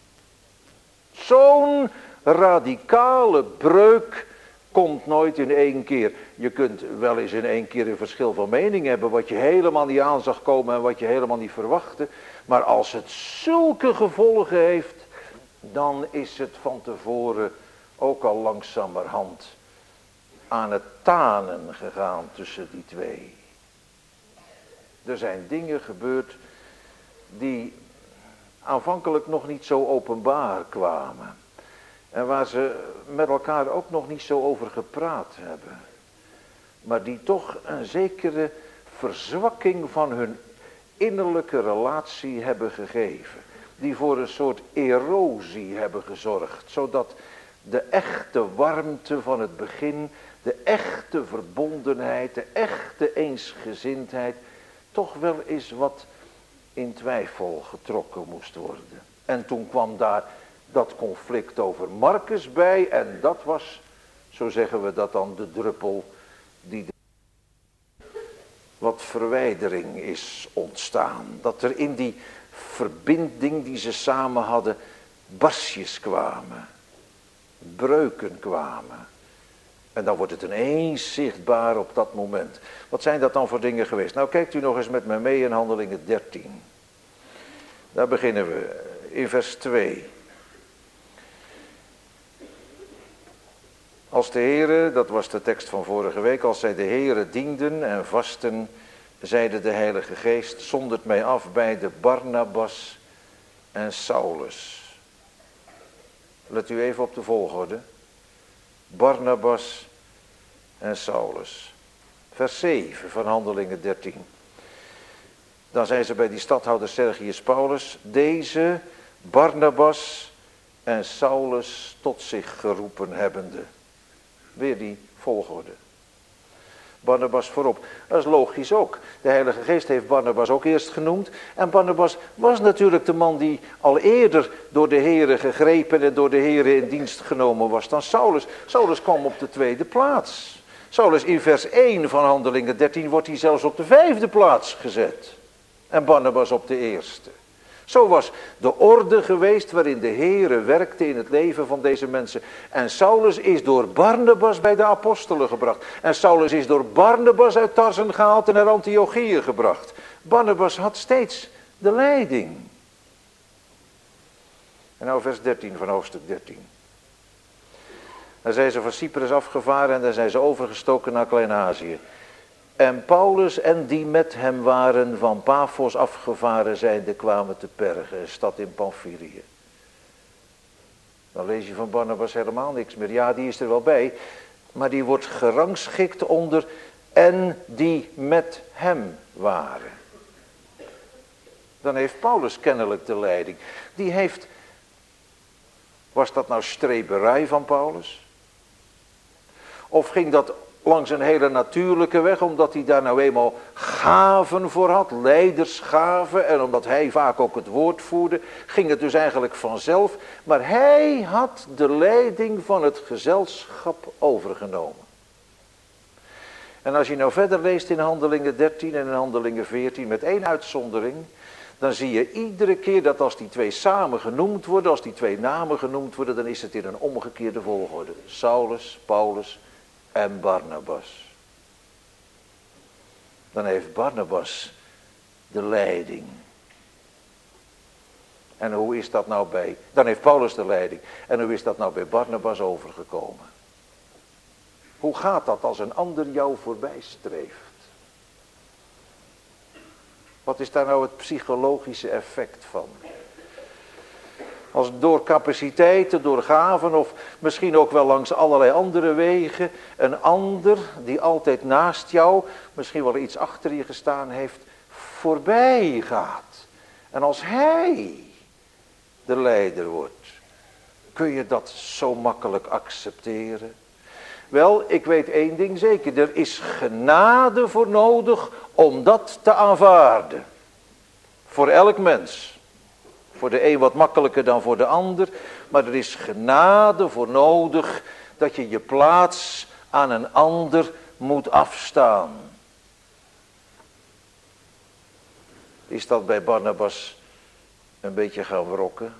Speaker 1: Zo'n radicale breuk komt nooit in één keer. Je kunt wel eens in één keer een verschil van mening hebben, wat je helemaal niet aan zag komen en wat je helemaal niet verwachtte. Maar als het zulke gevolgen heeft, dan is het van tevoren ook al langzamerhand aan het tanen gegaan tussen die twee. Er zijn dingen gebeurd die aanvankelijk nog niet zo openbaar kwamen. En waar ze met elkaar ook nog niet zo over gepraat hebben. Maar die toch een zekere verzwakking van hun innerlijke relatie hebben gegeven. Die voor een soort erosie hebben gezorgd. Zodat de echte warmte van het begin, de echte verbondenheid, de echte eensgezindheid toch wel eens wat in twijfel getrokken moest worden. En toen kwam daar dat conflict over Marcus bij. En dat was, zo zeggen we dat dan, de druppel die de... wat verwijdering is ontstaan. Dat er in die verbinding die ze samen hadden barsjes kwamen. Breuken kwamen. En dan wordt het ineens zichtbaar op dat moment. Wat zijn dat dan voor dingen geweest? Nou, kijkt u nog eens met me mee in Handelingen dertien. Daar beginnen we in vers twee. Als de Heere, dat was de tekst van vorige week, als zij de Heere dienden en vasten, zeide de Heilige Geest, zondert mij af bij de Barnabas en Saulus. Let u even op de volgorde. Barnabas en Saulus. Vers zeven van Handelingen dertien. Dan zijn ze bij die stadhouder Sergius Paulus, deze Barnabas en Saulus tot zich geroepen hebbende. Weer die volgorde. Barnabas voorop. Dat is logisch ook. De Heilige Geest heeft Barnabas ook eerst genoemd. En Barnabas was natuurlijk de man die al eerder door de Here gegrepen en door de Here in dienst genomen was dan Saulus. Saulus kwam op de tweede plaats. Saulus in vers één van Handelingen dertien wordt hij zelfs op de vijfde plaats gezet. En Barnabas op de eerste. Zo was de orde geweest waarin de Heere werkte in het leven van deze mensen. En Saulus is door Barnabas bij de apostelen gebracht. En Saulus is door Barnabas uit Tarsen gehaald en naar Antiochië gebracht. Barnabas had steeds de leiding. En nou vers dertien van hoofdstuk dertien. Dan zijn ze van Cyprus afgevaren en dan zijn ze overgestoken naar Klein-Azië. En Paulus en die met hem waren van Paphos afgevaren zijnde kwamen te Perge, een stad in Pamphylië. Dan lees je van Barnabas helemaal niks meer. Ja, die is er wel bij, maar die wordt gerangschikt onder en die met hem waren. Dan heeft Paulus kennelijk de leiding. Die heeft, was dat nou streberij van Paulus? Of ging dat langs een hele natuurlijke weg, omdat hij daar nou eenmaal gaven voor had, leidersgaven, en omdat hij vaak ook het woord voerde, ging het dus eigenlijk vanzelf. Maar hij had de leiding van het gezelschap overgenomen. En als je nou verder leest in Handelingen dertien en in Handelingen veertien, met één uitzondering, dan zie je iedere keer dat als die twee samen genoemd worden, als die twee namen genoemd worden, dan is het in een omgekeerde volgorde. Saulus, Paulus en Barnabas. Dan heeft Barnabas de leiding. En hoe is dat nou bij, dan heeft Paulus de leiding. En hoe is dat nou bij Barnabas overgekomen? Hoe gaat dat als een ander jou voorbij streeft? Wat is daar nou het psychologische effect van? Als door capaciteiten, door gaven of misschien ook wel langs allerlei andere wegen een ander die altijd naast jou, misschien wel iets achter je gestaan heeft, voorbij gaat. En als hij de leider wordt, kun je dat zo makkelijk accepteren? Wel, ik weet één ding zeker, er is genade voor nodig om dat te aanvaarden. Voor elk mens. Voor de een wat makkelijker dan voor de ander. Maar er is genade voor nodig dat je je plaats aan een ander moet afstaan. Is dat bij Barnabas een beetje gaan wrokken?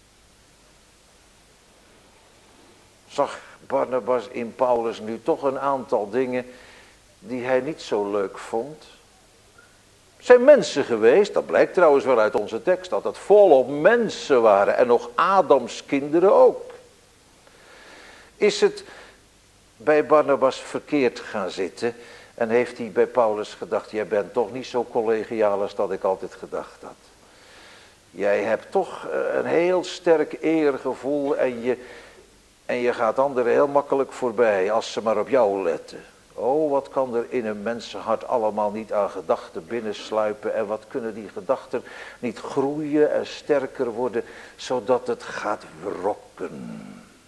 Speaker 1: Zag Barnabas in Paulus nu toch een aantal dingen die hij niet zo leuk vond? Het zijn mensen geweest, dat blijkt trouwens wel uit onze tekst, dat het volop mensen waren en nog Adams kinderen ook. Is het bij Barnabas verkeerd gaan zitten en heeft hij bij Paulus gedacht, jij bent toch niet zo collegiaal als dat ik altijd gedacht had. Jij hebt toch een heel sterk eergevoel en je, en je gaat anderen heel makkelijk voorbij als ze maar op jou letten. Oh, wat kan er in een mensenhart allemaal niet aan gedachten binnensluipen en wat kunnen die gedachten niet groeien en sterker worden, zodat het gaat wrokken.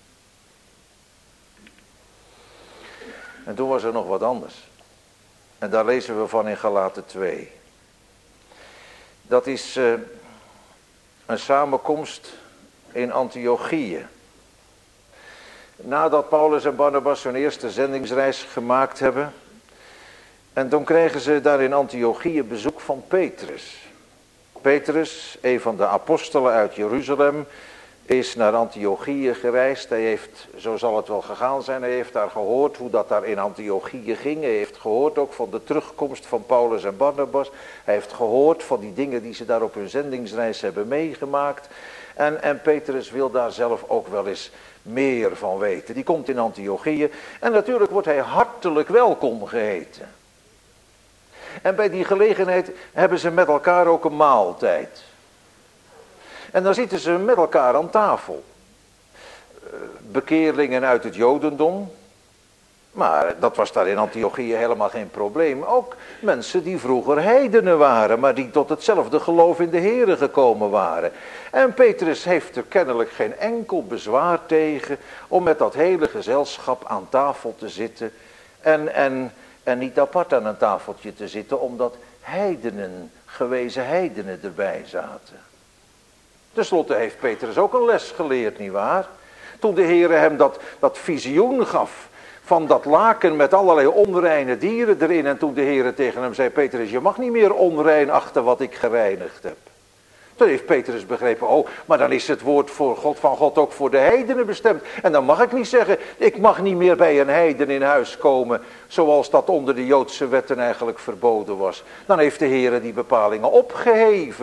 Speaker 1: En toen was er nog wat anders. En daar lezen we van in Galaten twee. Dat is uh, een samenkomst in Antiochië. Nadat Paulus en Barnabas hun eerste zendingsreis gemaakt hebben. En toen kregen ze daar in Antiochië bezoek van Petrus. Petrus, een van de apostelen uit Jeruzalem, is naar Antiochië gereisd. Hij heeft, zo zal het wel gegaan zijn, hij heeft daar gehoord hoe dat daar in Antiochië ging. Hij heeft gehoord ook van de terugkomst van Paulus en Barnabas. Hij heeft gehoord van die dingen die ze daar op hun zendingsreis hebben meegemaakt. En, en Petrus wil daar zelf ook wel eens meer van weten. Die komt in Antiochië en natuurlijk wordt hij hartelijk welkom geheten. En bij die gelegenheid hebben ze met elkaar ook een maaltijd. En dan zitten ze met elkaar aan tafel. Bekeerlingen uit het Jodendom. Maar dat was daar in Antiochië helemaal geen probleem. Ook mensen die vroeger heidenen waren, maar die tot hetzelfde geloof in de Here gekomen waren. En Petrus heeft er kennelijk geen enkel bezwaar tegen om met dat hele gezelschap aan tafel te zitten. En, en, en niet apart aan een tafeltje te zitten, omdat heidenen, gewezen heidenen erbij zaten. Ten slotte heeft Petrus ook een les geleerd, nietwaar? Toen de Heere hem dat, dat visioen gaf van dat laken met allerlei onreine dieren erin. En toen de Heere tegen hem zei, Petrus, je mag niet meer onrein achten wat ik gereinigd heb. Toen heeft Petrus begrepen, oh, maar dan is het woord voor God, van God ook voor de heidenen bestemd. En dan mag ik niet zeggen, ik mag niet meer bij een heiden in huis komen, zoals dat onder de Joodse wetten eigenlijk verboden was. Dan heeft de Heere die bepalingen opgeheven.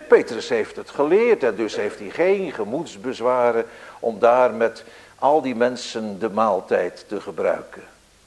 Speaker 1: Petrus heeft het geleerd en dus heeft hij geen gemoedsbezwaren om daar met al die mensen de maaltijd te gebruiken.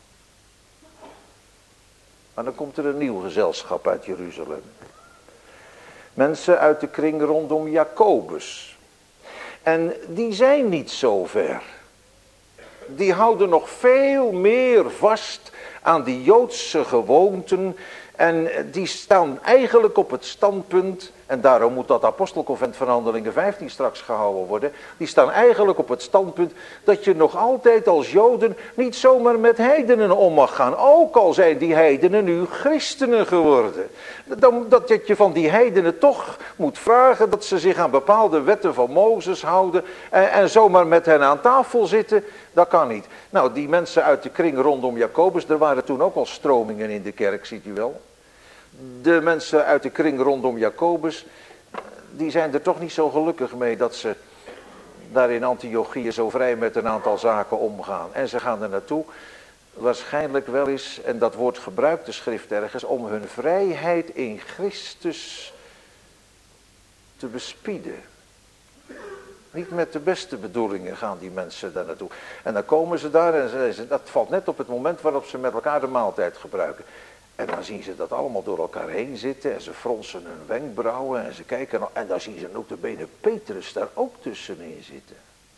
Speaker 1: Maar dan komt er een nieuw gezelschap uit Jeruzalem. Mensen uit de kring rondom Jacobus. En die zijn niet zo ver. Die houden nog veel meer vast aan die Joodse gewoonten. En die staan eigenlijk op het standpunt, en daarom moet dat apostelconvent van Handelingen vijftien straks gehouden worden. Die staan eigenlijk op het standpunt dat je nog altijd als Joden niet zomaar met heidenen om mag gaan. Ook al zijn die heidenen nu christenen geworden. Dan, dat je van die heidenen toch moet vragen dat ze zich aan bepaalde wetten van Mozes houden. En, en zomaar met hen aan tafel zitten, dat kan niet. Nou, die mensen uit de kring rondom Jacobus, er waren toen ook al stromingen in de kerk, ziet u wel. De mensen uit de kring rondom Jacobus, die zijn er toch niet zo gelukkig mee dat ze daar in Antiochië zo vrij met een aantal zaken omgaan. En ze gaan er naartoe, waarschijnlijk wel eens, en dat woord gebruikt de schrift ergens, om hun vrijheid in Christus te bespieden. Niet met de beste bedoelingen gaan die mensen daar naartoe. En dan komen ze daar en ze, dat valt net op het moment waarop ze met elkaar de maaltijd gebruiken. En dan zien ze dat allemaal door elkaar heen zitten en ze fronsen hun wenkbrauwen en ze kijken. En dan zien ze nota bene Petrus daar ook tussenin zitten.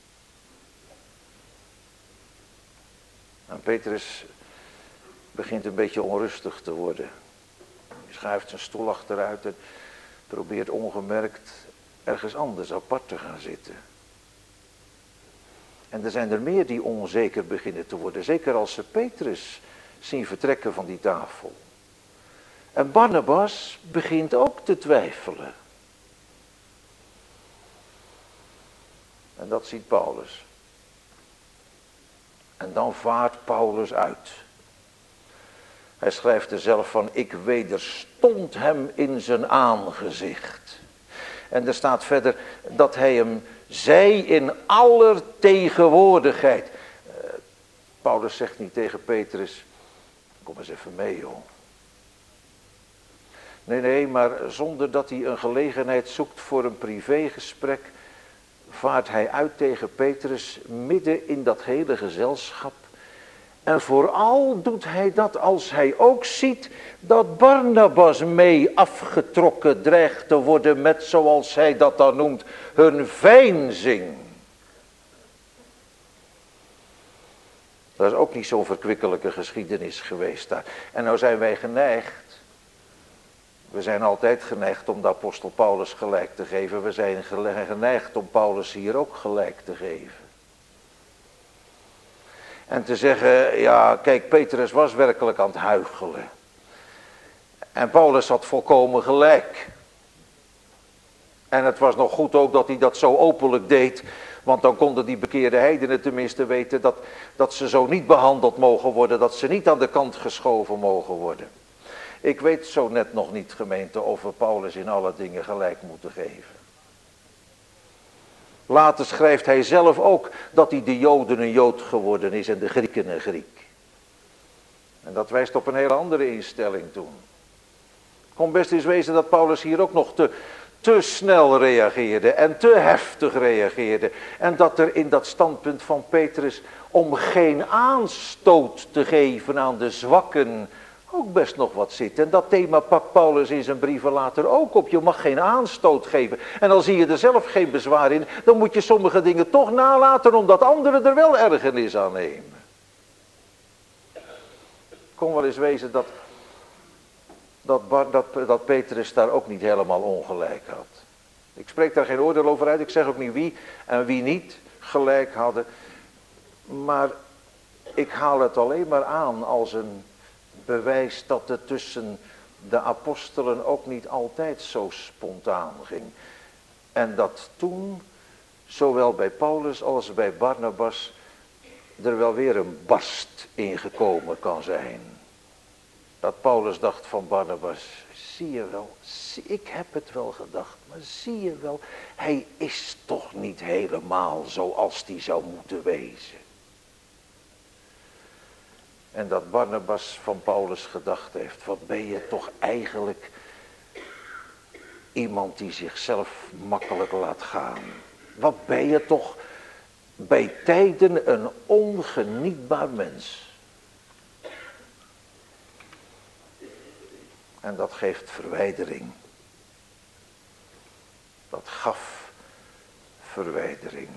Speaker 1: En Petrus begint een beetje onrustig te worden. Hij schuift zijn stoel achteruit en probeert ongemerkt ergens anders apart te gaan zitten. En er zijn er meer die onzeker beginnen te worden. Zeker als ze Petrus zien vertrekken van die tafel. En Barnabas begint ook te twijfelen. En dat ziet Paulus. En dan vaart Paulus uit. Hij schrijft er zelf van: ik wederstond hem in zijn aangezicht. En er staat verder dat hij hem zei in aller tegenwoordigheid. Uh, Paulus zegt niet tegen Petrus: kom eens even mee, joh. Nee, nee, maar zonder dat hij een gelegenheid zoekt voor een privégesprek, vaart hij uit tegen Petrus midden in dat hele gezelschap. En vooral doet hij dat als hij ook ziet dat Barnabas mee afgetrokken dreigt te worden met, zoals hij dat dan noemt, hun veinzing. Dat is ook niet zo'n verkwikkelijke geschiedenis geweest daar. En nou zijn wij geneigd, we zijn altijd geneigd om de apostel Paulus gelijk te geven. We zijn geneigd om Paulus hier ook gelijk te geven. En te zeggen, ja kijk, Petrus was werkelijk aan het huichelen. En Paulus had volkomen gelijk. En het was nog goed ook dat hij dat zo openlijk deed. Want dan konden die bekeerde heidenen tenminste weten dat, dat ze zo niet behandeld mogen worden. Dat ze niet aan de kant geschoven mogen worden. Ik weet zo net nog niet, gemeente, of we Paulus in alle dingen gelijk moeten geven. Later schrijft hij zelf ook dat hij de Joden een Jood geworden is en de Grieken een Griek. En dat wijst op een hele andere instelling toen. Het kon best eens wezen dat Paulus hier ook nog te, te snel reageerde en te heftig reageerde. En dat er in dat standpunt van Petrus, om geen aanstoot te geven aan de zwakken, ook best nog wat zit. En dat thema pakt Paulus in zijn brieven later ook op. Je mag geen aanstoot geven. En al zie je er zelf geen bezwaar in, dan moet je sommige dingen toch nalaten, omdat anderen er wel ergernis aan nemen. Het kon wel eens wezen dat, dat, Bar, dat, dat Petrus daar ook niet helemaal ongelijk had. Ik spreek daar geen oordeel over uit. Ik zeg ook niet wie en wie niet gelijk hadden. Maar ik haal het alleen maar aan als een bewijs dat het tussen de apostelen ook niet altijd zo spontaan ging. En dat toen, zowel bij Paulus als bij Barnabas, er wel weer een barst ingekomen kan zijn. Dat Paulus dacht van Barnabas, zie je wel, zie, ik heb het wel gedacht, maar zie je wel, hij is toch niet helemaal zoals hij zou moeten wezen. En dat Barnabas van Paulus gedacht heeft, wat ben je toch eigenlijk iemand die zichzelf makkelijk laat gaan. Wat ben je toch bij tijden een ongenietbaar mens. En dat geeft verwijdering. Dat gaf verwijdering.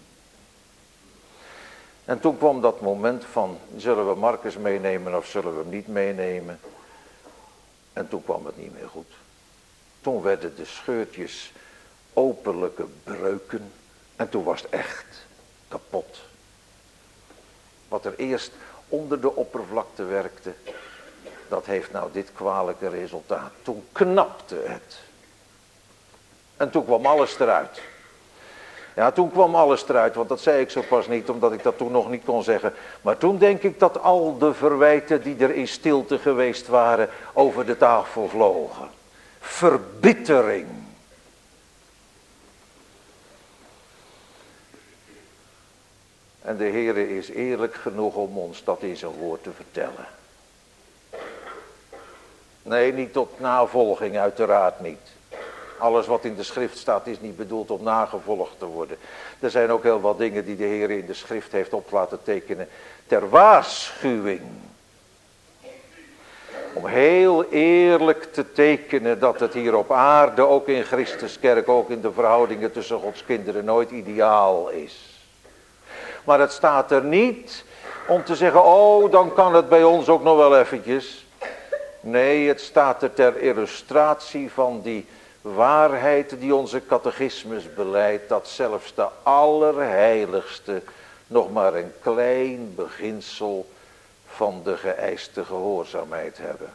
Speaker 1: En toen kwam dat moment van, zullen we Marcus meenemen of zullen we hem niet meenemen? En toen kwam het niet meer goed. Toen werden de scheurtjes openlijke breuken. En toen was het echt kapot. Wat er eerst onder de oppervlakte werkte, dat heeft nou dit kwalijke resultaat. Toen knapte het. En toen kwam alles eruit. Ja, toen kwam alles eruit, want dat zei ik zo pas niet, omdat ik dat toen nog niet kon zeggen. Maar toen denk ik dat al de verwijten die er in stilte geweest waren, over de tafel vlogen. Verbittering. En de Heere is eerlijk genoeg om ons dat in zijn woord te vertellen. Nee, niet tot navolging, uiteraard niet. Alles wat in de schrift staat is niet bedoeld om nagevolgd te worden. Er zijn ook heel wat dingen die de Heer in de schrift heeft op laten tekenen ter waarschuwing. Om heel eerlijk te tekenen dat het hier op aarde, ook in Christuskerk, ook in de verhoudingen tussen Gods kinderen, nooit ideaal is. Maar het staat er niet om te zeggen, oh dan kan het bij ons ook nog wel eventjes. Nee, het staat er ter illustratie van die waarheid die onze catechismus beleidt, dat zelfs de allerheiligste nog maar een klein beginsel van de geëiste gehoorzaamheid hebben.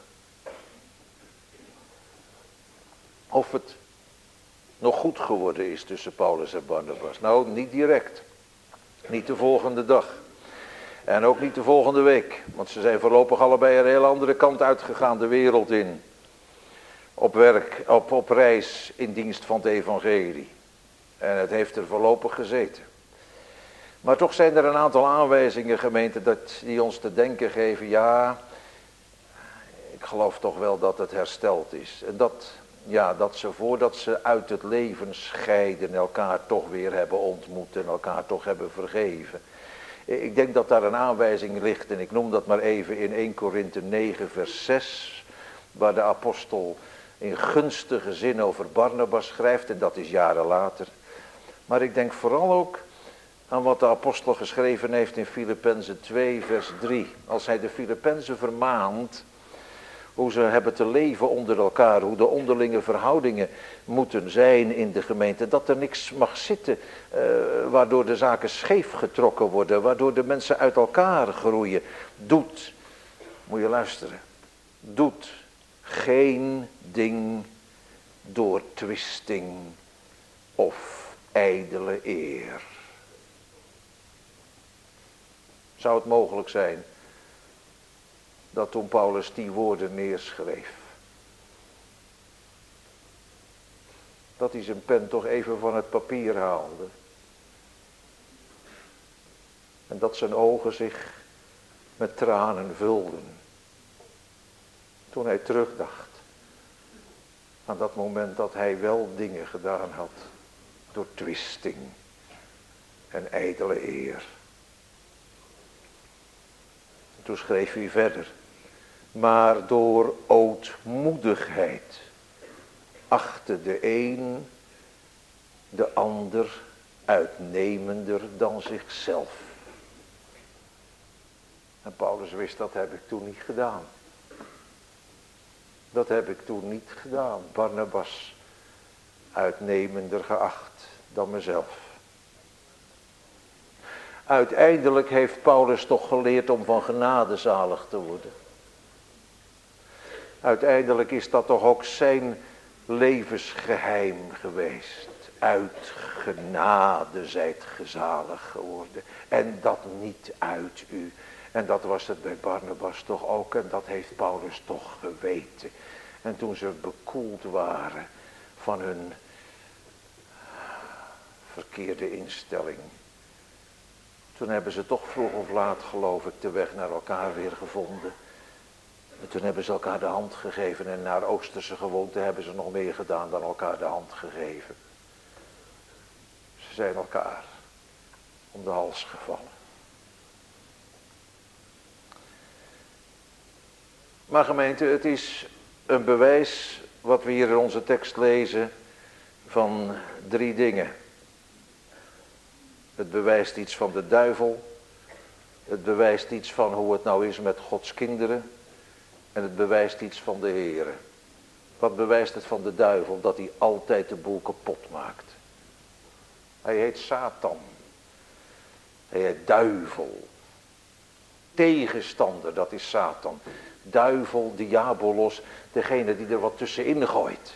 Speaker 1: Of het nog goed geworden is tussen Paulus en Barnabas. Nou, niet direct. Niet de volgende dag. En ook niet de volgende week. Want ze zijn voorlopig allebei een heel andere kant uitgegaan de wereld in. Op werk, op, op reis in dienst van het evangelie. En het heeft er voorlopig gezeten. Maar toch zijn er een aantal aanwijzingen, gemeente, dat die ons te denken geven. Ja, ik geloof toch wel dat het hersteld is. En dat, ja, dat ze voordat ze uit het leven scheiden elkaar toch weer hebben ontmoet en elkaar toch hebben vergeven. Ik denk dat daar een aanwijzing ligt en ik noem dat maar even in eerste Korinthe negen vers zes. Waar de apostel in gunstige zin over Barnabas schrijft en dat is jaren later. Maar ik denk vooral ook aan wat de apostel geschreven heeft in Filippenzen twee vers drie. Als hij de Filippenzen vermaant hoe ze hebben te leven onder elkaar, hoe de onderlinge verhoudingen moeten zijn in de gemeente. Dat er niks mag zitten uh, waardoor de zaken scheef getrokken worden, waardoor de mensen uit elkaar groeien. Doet, moet je luisteren, doet geen ding door twisting of ijdele eer. Zou het mogelijk zijn dat toen Paulus die woorden neerschreef, dat hij zijn pen toch even van het papier haalde en dat zijn ogen zich met tranen vulden toen hij terugdacht aan dat moment dat hij wel dingen gedaan had door twisting en ijdele eer. Toen schreef hij verder, maar door ootmoedigheid achtte de een de ander uitnemender dan zichzelf. En Paulus wist, dat heb ik toen niet gedaan. Dat heb ik toen niet gedaan. Barnabas uitnemender geacht dan mezelf. Uiteindelijk heeft Paulus toch geleerd om van genade zalig te worden. Uiteindelijk is dat toch ook zijn levensgeheim geweest. Uit genade zijt gezalig geworden. En dat niet uit u. En dat was het bij Barnabas toch ook. En dat heeft Paulus toch geweten. En toen ze bekoeld waren van hun verkeerde instelling. Toen hebben ze toch vroeg of laat, geloof ik, de weg naar elkaar weer gevonden. En toen hebben ze elkaar de hand gegeven en naar Oosterse gewoonte hebben ze nog meer gedaan dan elkaar de hand gegeven. Ze zijn elkaar om de hals gevallen. Maar gemeente, het is een bewijs wat we hier in onze tekst lezen van drie dingen. Het bewijst iets van de duivel. Het bewijst iets van hoe het nou is met Gods kinderen. En het bewijst iets van de Heere. Wat bewijst het van de duivel? Dat hij altijd de boel kapot maakt. Hij heet Satan. Hij heet duivel. Tegenstander, dat is Satan. Duivel, diabolos, degene die er wat tussenin gooit.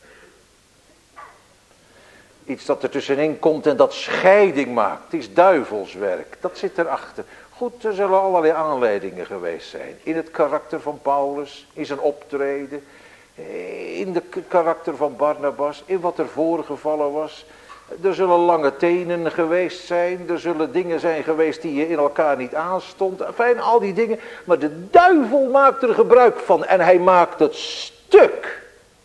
Speaker 1: Iets dat er tussenin komt en dat scheiding maakt. Het is duivelswerk, dat zit erachter. Goed, er zullen allerlei aanleidingen geweest zijn. In het karakter van Paulus, in zijn optreden. In het karakter van Barnabas, in wat er voorgevallen was. Er zullen lange tenen geweest zijn. Er zullen dingen zijn geweest die je in elkaar niet aanstond. Enfin, al die dingen. Maar de duivel maakt er gebruik van. En hij maakt het stuk.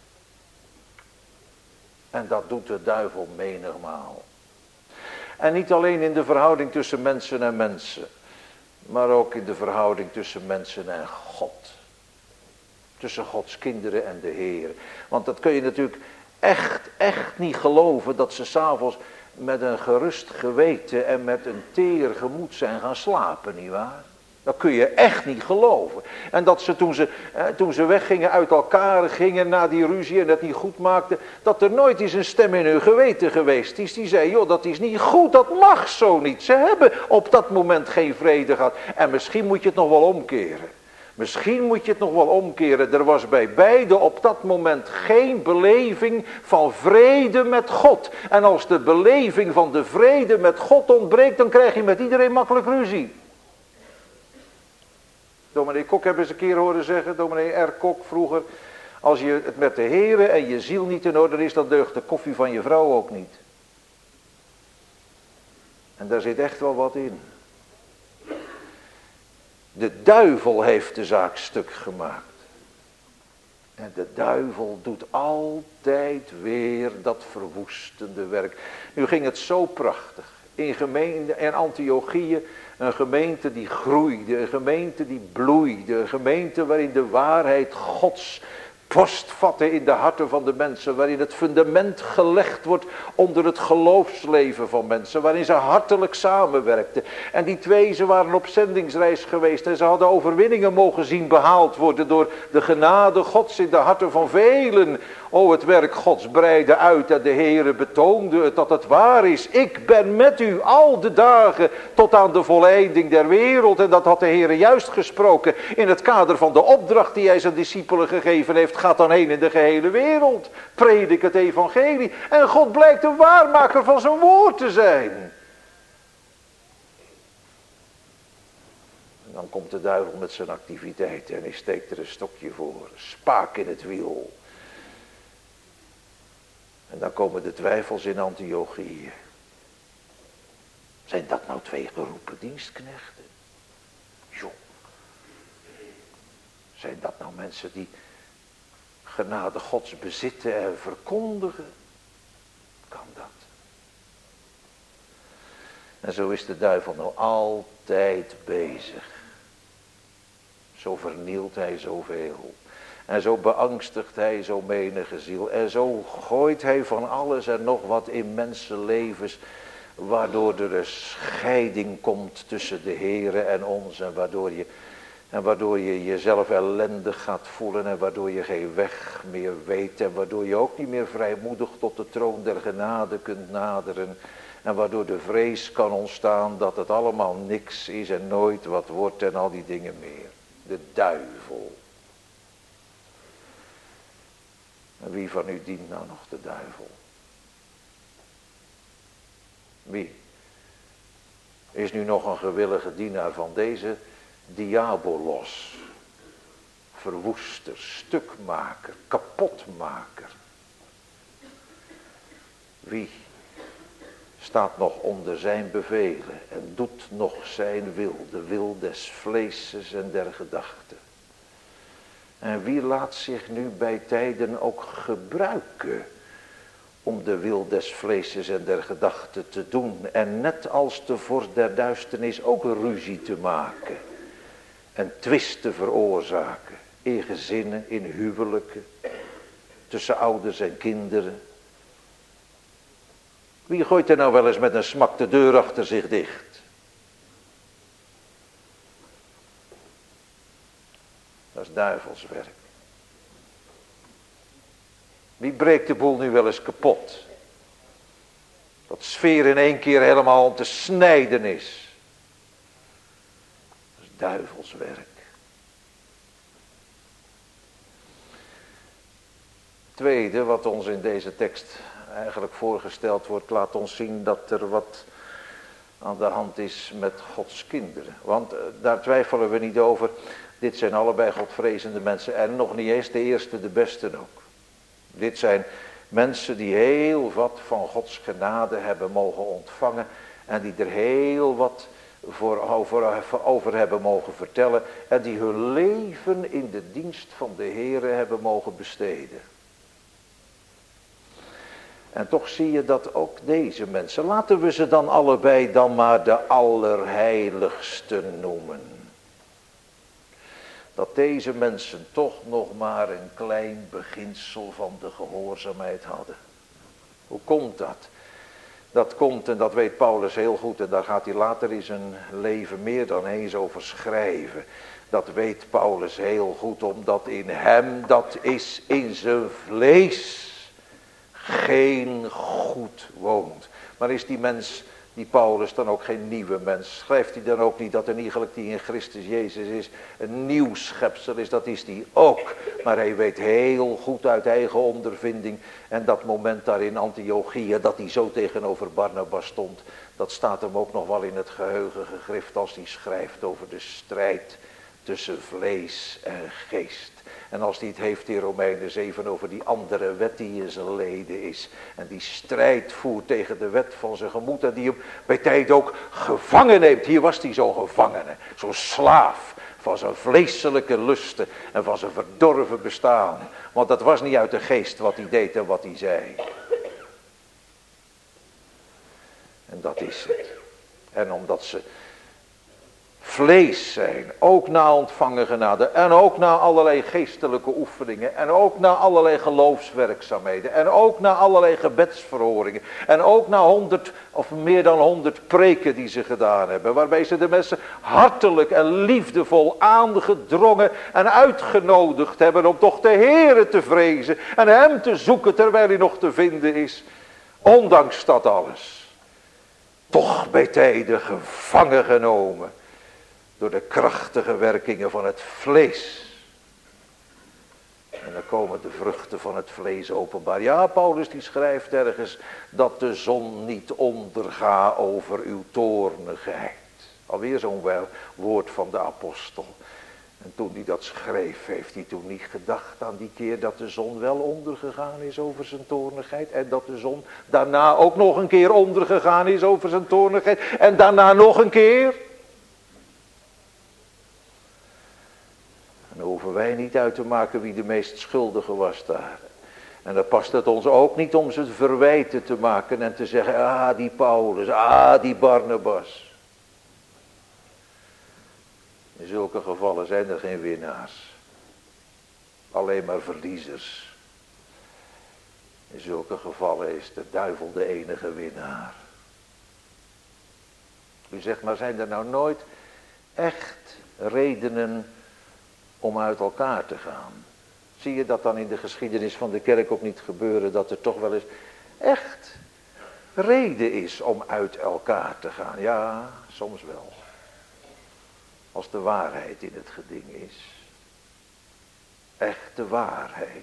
Speaker 1: En dat doet de duivel menigmaal. En niet alleen in de verhouding tussen mensen en mensen. Maar ook in de verhouding tussen mensen en God. Tussen Gods kinderen en de Heer. Want dat kun je natuurlijk echt, echt niet geloven dat ze 's avonds met een gerust geweten en met een teer gemoed zijn gaan slapen, nietwaar? Dat kun je echt niet geloven. En dat ze toen ze, eh, toen ze weggingen, uit elkaar gingen na die ruzie en dat niet goed maakten, dat er nooit eens een stem in hun geweten geweest is die zei, joh, dat is niet goed, dat mag zo niet. Ze hebben op dat moment geen vrede gehad. En misschien moet je het nog wel omkeren. Misschien moet je het nog wel omkeren. Er was bij beiden op dat moment geen beleving van vrede met God. En als de beleving van de vrede met God ontbreekt, dan krijg je met iedereen makkelijk ruzie. Dominee Kok hebben ze een keer horen zeggen, dominee R. Kok vroeger, als je het met de Heere en je ziel niet in orde is, dan deugt de koffie van je vrouw ook niet. En daar zit echt wel wat in. De duivel heeft de zaak stuk gemaakt. En de duivel doet altijd weer dat verwoestende werk. Nu ging het zo prachtig. In gemeente en Antiochië, een gemeente die groeide, een gemeente die bloeide, een gemeente waarin de waarheid Gods post vatte in de harten van de mensen, waarin het fundament gelegd wordt onder het geloofsleven van mensen, waarin ze hartelijk samenwerkten. En die twee, ze waren op zendingsreis geweest en ze hadden overwinningen mogen zien behaald worden door de genade Gods in de harten van velen. O, het werk Gods breidde uit en de Heere betoonde het dat het waar is. Ik ben met u al de dagen tot aan de volleinding der wereld. En dat had de Heere juist gesproken in het kader van de opdracht die hij zijn discipelen gegeven heeft. Gaat dan heen in de gehele wereld. Predik het evangelie. En God blijkt een waarmaker van zijn woord te zijn. En dan komt de duivel met zijn activiteit en hij steekt er een stokje voor. Spaak in het wiel. En dan komen de twijfels in Antiochië. Zijn dat nou twee geroepen dienstknechten? Jo. Zijn dat nou mensen die genade Gods bezitten en verkondigen? Kan dat? En zo is de duivel nou altijd bezig. Zo vernielt hij zoveel. En zo beangstigt hij zo menige ziel. En zo gooit hij van alles en nog wat in mensenlevens. Waardoor er een scheiding komt tussen de Heere en ons. En waardoor je, en waardoor je jezelf ellendig gaat voelen. En waardoor je geen weg meer weet. En waardoor je ook niet meer vrijmoedig tot de troon der genade kunt naderen. En waardoor de vrees kan ontstaan dat het allemaal niks is en nooit wat wordt en al die dingen meer. De duivel. En wie van u dient nou nog de duivel? Wie is nu nog een gewillige dienaar van deze diabolos? Verwoester, stukmaker, kapotmaker. Wie staat nog onder zijn bevelen en doet nog zijn wil, de wil des vleeses en der gedachten? En wie laat zich nu bij tijden ook gebruiken om de wil des vleeses en der gedachten te doen. En net als de vorst der duisternis ook een ruzie te maken. En twist te veroorzaken. In gezinnen, in huwelijken. Tussen ouders en kinderen. Wie gooit er nou wel eens met een smak de deur achter zich dicht? Dat is duivelswerk. Wie breekt de boel nu wel eens kapot? Dat sfeer in één keer helemaal om te snijden is. Dat is duivelswerk. Tweede, wat ons in deze tekst eigenlijk voorgesteld wordt, laat ons zien dat er wat aan de hand is met Gods kinderen. Want uh, daar twijfelen we niet over. Dit zijn allebei godvrezende mensen en nog niet eens de eerste, de beste ook. Dit zijn mensen die heel wat van Gods genade hebben mogen ontvangen en die er heel wat voor over, over hebben mogen vertellen en die hun leven in de dienst van de Heere hebben mogen besteden. En toch zie je dat ook deze mensen, laten we ze dan allebei dan maar de allerheiligste noemen. Dat deze mensen toch nog maar een klein beginsel van de gehoorzaamheid hadden. Hoe komt dat? Dat komt, en dat weet Paulus heel goed, en daar gaat hij later in zijn leven meer dan eens over schrijven. Dat weet Paulus heel goed, omdat in hem, dat is in zijn vlees, geen goed woont. Maar is die mens, die Paulus, dan ook geen nieuwe mens? Schrijft hij dan ook niet dat een iegelijk die in Christus Jezus is, een nieuw schepsel is? Dat is die ook. Maar hij weet heel goed uit eigen ondervinding. En dat moment daar in Antiochia, dat hij zo tegenover Barnabas stond, dat staat hem ook nog wel in het geheugen gegrift als hij schrijft over de strijd tussen vlees en geest. En als hij het heeft in Romeinen zeven over die andere wet die in zijn leden is. En die strijd voert tegen de wet van zijn gemoed. En die hem bij tijd ook gevangen neemt. Hier was hij zo'n gevangene. Zo'n slaaf van zijn vleeselijke lusten. En van zijn verdorven bestaan. Want dat was niet uit de geest wat hij deed en wat hij zei. En dat is het. En omdat ze vlees zijn, ook na ontvangen genade en ook na allerlei geestelijke oefeningen en ook na allerlei geloofswerkzaamheden en ook na allerlei gebedsverhoringen en ook na honderd of meer dan honderd preken die ze gedaan hebben, waarbij ze de mensen hartelijk en liefdevol aangedrongen en uitgenodigd hebben om toch de Heere te vrezen en hem te zoeken terwijl hij nog te vinden is, ondanks dat alles, toch bij tijden gevangen genomen door de krachtige werkingen van het vlees. En dan komen de vruchten van het vlees openbaar. Ja, Paulus die schrijft ergens dat de zon niet onderga over uw toornigheid. Alweer zo'n woord van de apostel. En toen hij dat schreef, heeft hij toen niet gedacht aan die keer dat de zon wel ondergegaan is over zijn toornigheid. En dat de zon daarna ook nog een keer ondergegaan is over zijn toornigheid. En daarna nog een keer. Dan hoeven wij niet uit te maken wie de meest schuldige was daar. En dan past het ons ook niet om ze verwijten te maken en te zeggen, ah die Paulus, ah die Barnabas. In zulke gevallen zijn er geen winnaars. Alleen maar verliezers. In zulke gevallen is de duivel de enige winnaar. U zegt, maar zijn er nou nooit echt redenen om uit elkaar te gaan? Zie je dat dan in de geschiedenis van de kerk ook niet gebeuren, dat er toch wel eens echt reden is om uit elkaar te gaan? Ja, soms wel. Als de waarheid in het geding is. Echte waarheid.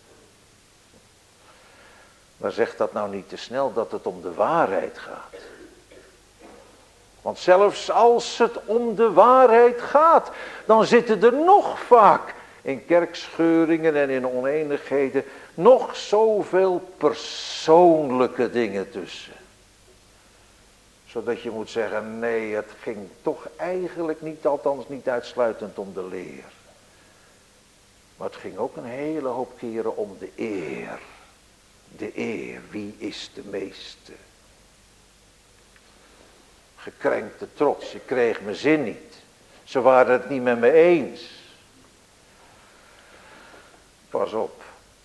Speaker 1: Maar zeg dat nou niet te snel dat het om de waarheid gaat. Want zelfs als het om de waarheid gaat, dan zitten er nog vaak in kerkscheuringen en in oneenigheden nog zoveel persoonlijke dingen tussen. Zodat je moet zeggen, nee, het ging toch eigenlijk niet, althans niet uitsluitend om de leer. Maar het ging ook een hele hoop keren om de eer. De eer, wie is de meeste? Gekrenkte trots, ik kreeg mijn zin niet. Ze waren het niet met me eens. Pas op.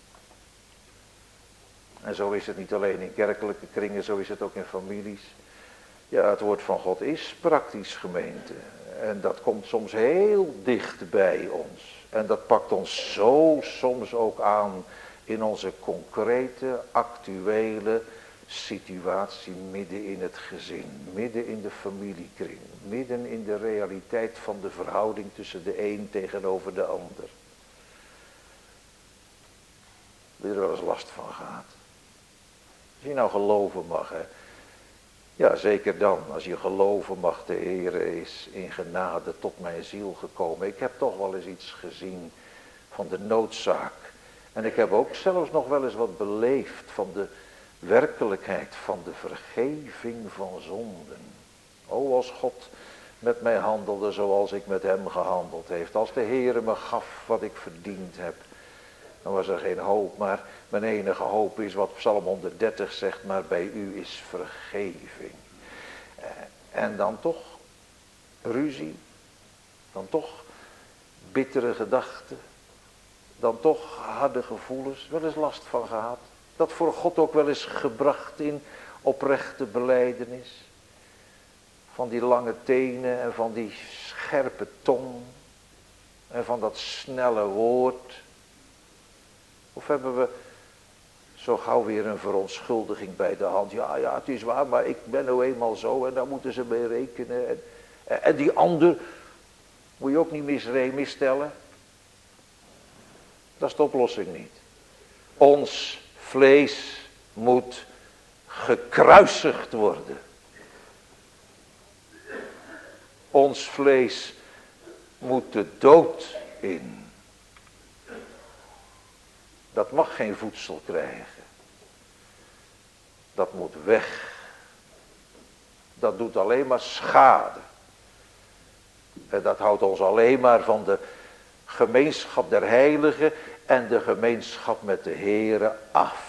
Speaker 1: En zo is het niet alleen in kerkelijke kringen, zo is het ook in families. Ja, het woord van God is praktisch, gemeente. En dat komt soms heel dicht bij ons. En dat pakt ons zo soms ook aan in onze concrete, actuele situatie midden in het gezin. Midden in de familiekring. Midden in de realiteit van de verhouding tussen de een tegenover de ander. Wie er wel eens last van gaat. Als je nou geloven mag, hè. Ja, zeker dan. Als je geloven mag, de Heere is in genade tot mijn ziel gekomen. Ik heb toch wel eens iets gezien van de noodzaak. En ik heb ook zelfs nog wel eens wat beleefd van de werkelijkheid van de vergeving van zonden. O, als God met mij handelde zoals ik met hem gehandeld heeft. Als de Heere me gaf wat ik verdiend heb. Dan was er geen hoop, maar mijn enige hoop is wat Psalm honderddertig zegt, maar bij u is vergeving. En dan toch ruzie, dan toch bittere gedachten, dan toch harde gevoelens, wel eens last van gehad. Dat voor God ook wel eens gebracht in oprechte belijdenis. Van die lange tenen en van die scherpe tong en van dat snelle woord. Of hebben we zo gauw weer een verontschuldiging bij de hand. Ja, ja, het is waar, maar ik ben nou eenmaal zo en daar moeten ze mee rekenen. En, en die ander moet je ook niet misre- misstellen. Dat is de oplossing niet. Ons vlees moet gekruisigd worden. Ons vlees moet de dood in. Dat mag geen voedsel krijgen. Dat moet weg. Dat doet alleen maar schade. En dat houdt ons alleen maar van de gemeenschap der heiligen en de gemeenschap met de Heere af.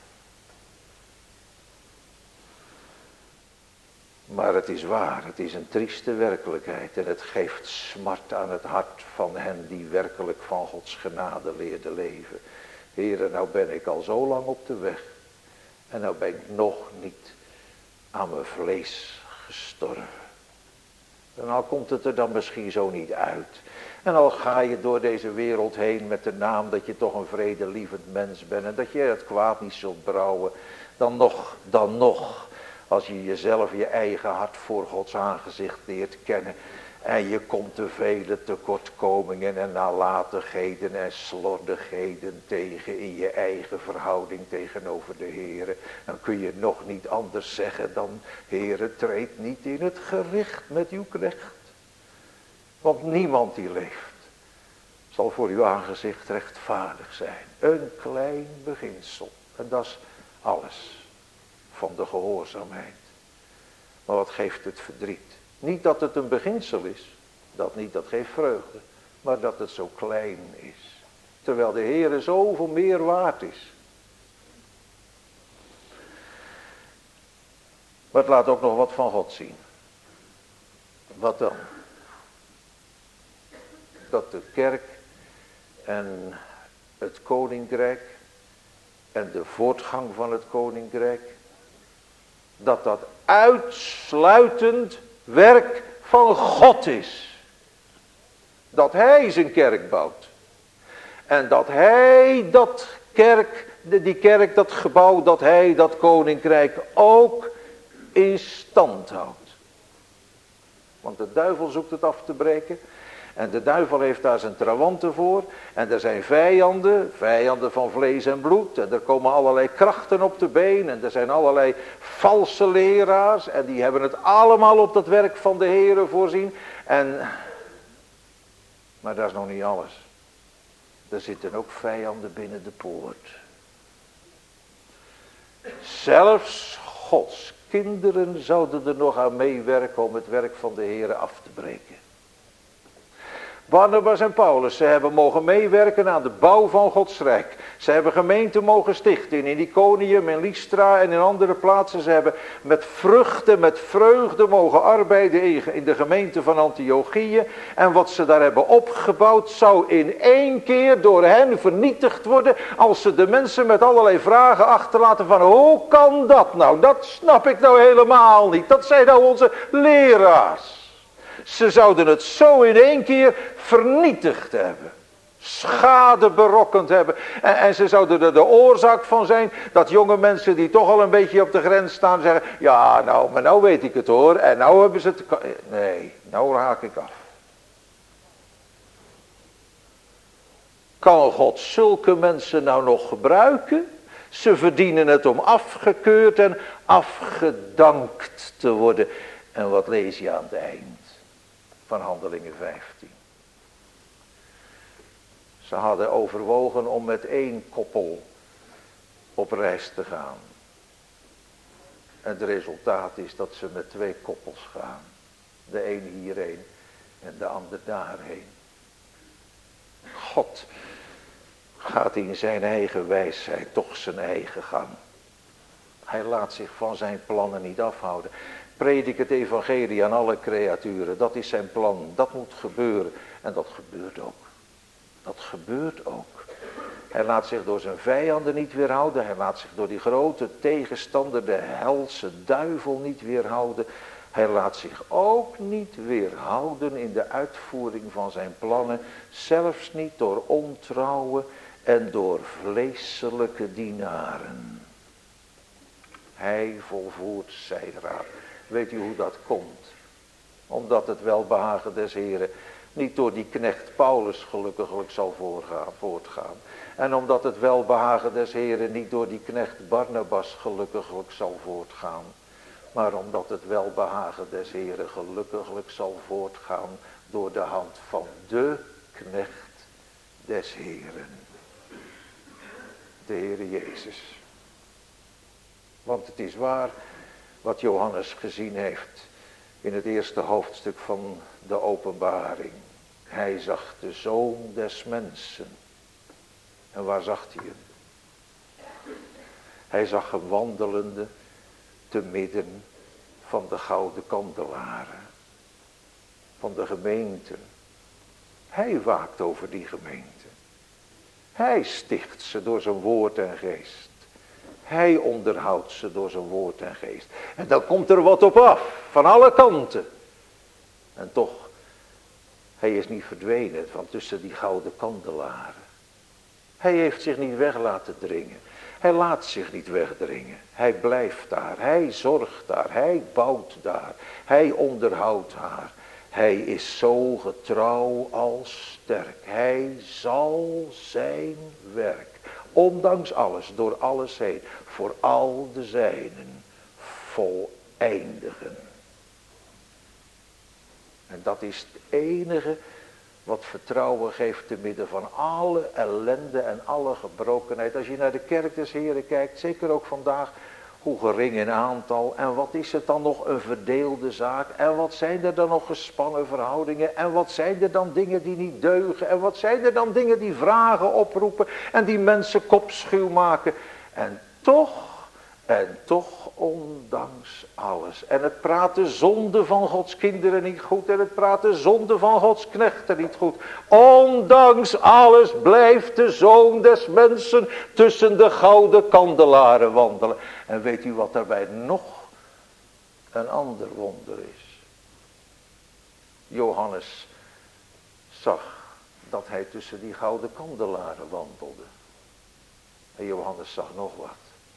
Speaker 1: Maar het is waar, het is een trieste werkelijkheid en het geeft smart aan het hart van hen die werkelijk van Gods genade leerden leven. Heere, nou ben ik al zo lang op de weg en nou ben ik nog niet aan mijn vlees gestorven. En al komt het er dan misschien zo niet uit. En al ga je door deze wereld heen met de naam dat je toch een vredelievend mens bent en dat je het kwaad niet zult brouwen, dan nog, dan nog, als je jezelf, je eigen hart voor Gods aangezicht leert kennen en je komt te vele tekortkomingen en nalatigheden en slordigheden tegen in je eigen verhouding tegenover de Heere, dan kun je nog niet anders zeggen dan: Heere, treed niet in het gericht met uw knecht. Want niemand die leeft zal voor uw aangezicht rechtvaardig zijn. Een klein beginsel. En dat is alles van de gehoorzaamheid. Maar wat geeft het verdriet? Niet dat het een beginsel is. Dat niet, dat geeft vreugde. Maar dat het zo klein is. Terwijl de Heere zoveel meer waard is. Maar het laat ook nog wat van God zien. Wat dan? Dat de kerk en het koninkrijk en de voortgang van het koninkrijk, dat dat uitsluitend werk van God is. Dat hij zijn kerk bouwt. En dat hij dat kerk, die kerk, dat gebouw, dat hij dat koninkrijk ook in stand houdt. Want de duivel zoekt het af te breken. En de duivel heeft daar zijn trawanten voor. En er zijn vijanden, vijanden van vlees en bloed. En er komen allerlei krachten op de been. En er zijn allerlei valse leraars. En die hebben het allemaal op dat werk van de Heere voorzien. En, maar dat is nog niet alles. Er zitten ook vijanden binnen de poort. Zelfs Gods kinderen zouden er nog aan meewerken om het werk van de Heere af te breken. Barnabas en Paulus, ze hebben mogen meewerken aan de bouw van Gods Rijk. Ze hebben gemeenten mogen stichten in Iconium, in Lystra en in andere plaatsen. Ze hebben met vruchten, met vreugde mogen arbeiden in de gemeente van Antiochië. En wat ze daar hebben opgebouwd zou in één keer door hen vernietigd worden. Als ze de mensen met allerlei vragen achterlaten van hoe kan dat nou? Dat snap ik nou helemaal niet. Dat zijn nou onze leraars. Ze zouden het zo in één keer vernietigd hebben. Schade berokkend hebben. En, en ze zouden er de oorzaak van zijn dat jonge mensen die toch al een beetje op de grens staan zeggen. Ja, nou, maar nou weet ik het hoor. En nou hebben ze het. Nee, nou raak ik af. Kan God zulke mensen nou nog gebruiken? Ze verdienen het om afgekeurd en afgedankt te worden. En wat lees je aan het eind van Handelingen vijftien? Ze hadden overwogen om met één koppel op reis te gaan. En het resultaat is dat ze met twee koppels gaan. De een hierheen en de ander daarheen. God gaat in zijn eigen wijsheid toch zijn eigen gang. Hij laat zich van zijn plannen niet afhouden. Predik het evangelie aan alle creaturen. Dat is zijn plan. Dat moet gebeuren. En dat gebeurt ook. Dat gebeurt ook. Hij laat zich door zijn vijanden niet weerhouden. Hij laat zich door die grote tegenstander, de helse duivel, niet weerhouden. Hij laat zich ook niet weerhouden in de uitvoering van zijn plannen. Zelfs niet door ontrouwe en door vleeselijke dienaren. Hij volvoert zijn raad. Weet u hoe dat komt? Omdat het welbehagen des Heren niet door die knecht Paulus gelukkiglijk zal voorgaan, voortgaan. En omdat het welbehagen des Heren niet door die knecht Barnabas gelukkiglijk zal voortgaan. Maar omdat het welbehagen des Heren gelukkiglijk zal voortgaan door de hand van de knecht des Heren. De Heere Jezus. Want het is waar wat Johannes gezien heeft in het eerste hoofdstuk van de openbaring. Hij zag de Zoon des mensen. En waar zag hij hem? Hij zag hem wandelende te midden van de gouden kandelaren. Van de gemeente. Hij waakt over die gemeente. Hij sticht ze door zijn woord en geest. Hij onderhoudt ze door zijn woord en geest. En dan komt er wat op af, van alle kanten. En toch, hij is niet verdwenen van tussen die gouden kandelaren. Hij heeft zich niet weg laten dringen. Hij laat zich niet wegdringen. Hij blijft daar, hij zorgt daar, hij bouwt daar. Hij onderhoudt haar. Hij is zo getrouw als sterk. Hij zal zijn werk, ondanks alles, door alles heen, voor al de zijnen voleindigen. En dat is het enige wat vertrouwen geeft te midden van alle ellende en alle gebrokenheid. Als je naar de kerk des Heren kijkt, zeker ook vandaag, hoe gering in aantal. En wat is het dan nog een verdeelde zaak? En wat zijn er dan nog gespannen verhoudingen? En wat zijn er dan dingen die niet deugen? En wat zijn er dan dingen die vragen oproepen? En die mensen kopschuw maken? En toch, en toch ondanks alles. En het praat de zonde van Gods kinderen niet goed. En het praat de zonde van Gods knechten niet goed. Ondanks alles blijft de Zoon des mensen tussen de gouden kandelaren wandelen. En weet u wat daarbij nog een ander wonder is? Johannes zag dat hij tussen die gouden kandelaren wandelde. En Johannes zag nog wat.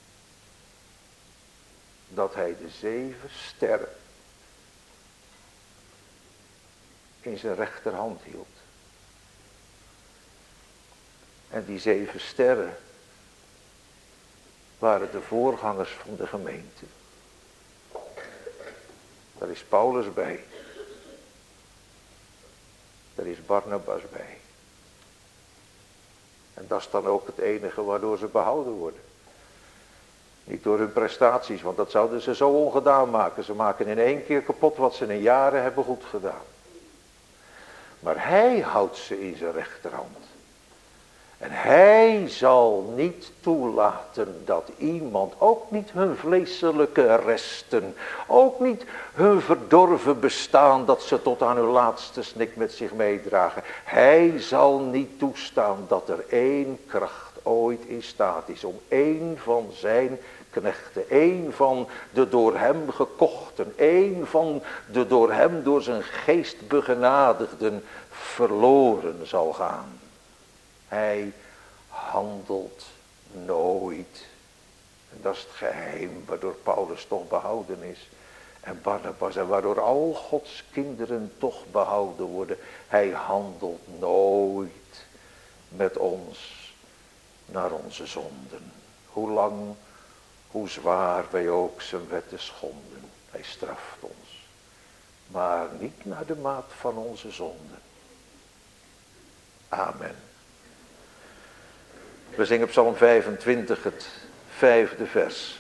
Speaker 1: Dat hij de zeven sterren in zijn rechterhand hield. En die zeven sterren waren de voorgangers van de gemeente. Daar is Paulus bij. Daar is Barnabas bij. En dat is dan ook het enige waardoor ze behouden worden. Niet door hun prestaties, want dat zouden ze zo ongedaan maken. Ze maken in één keer kapot wat ze in jaren hebben goed gedaan. Maar Hij houdt ze in zijn rechterhand. En hij zal niet toelaten dat iemand, ook niet hun vleeselijke resten, ook niet hun verdorven bestaan, dat ze tot aan hun laatste snik met zich meedragen. Hij zal niet toestaan dat er één kracht ooit in staat is om één van zijn knechten, één van de door hem gekochten, één van de door hem door zijn geest begenadigden verloren zal gaan. Hij handelt nooit. En dat is het geheim waardoor Paulus toch behouden is. En Barnabas, en waardoor al Gods kinderen toch behouden worden. Hij handelt nooit met ons naar onze zonden. Hoe lang, hoe zwaar wij ook zijn wetten schonden. Hij straft ons. Maar niet naar de maat van onze zonden. Amen. We zingen Psalm vijfentwintig, het vijfde vers.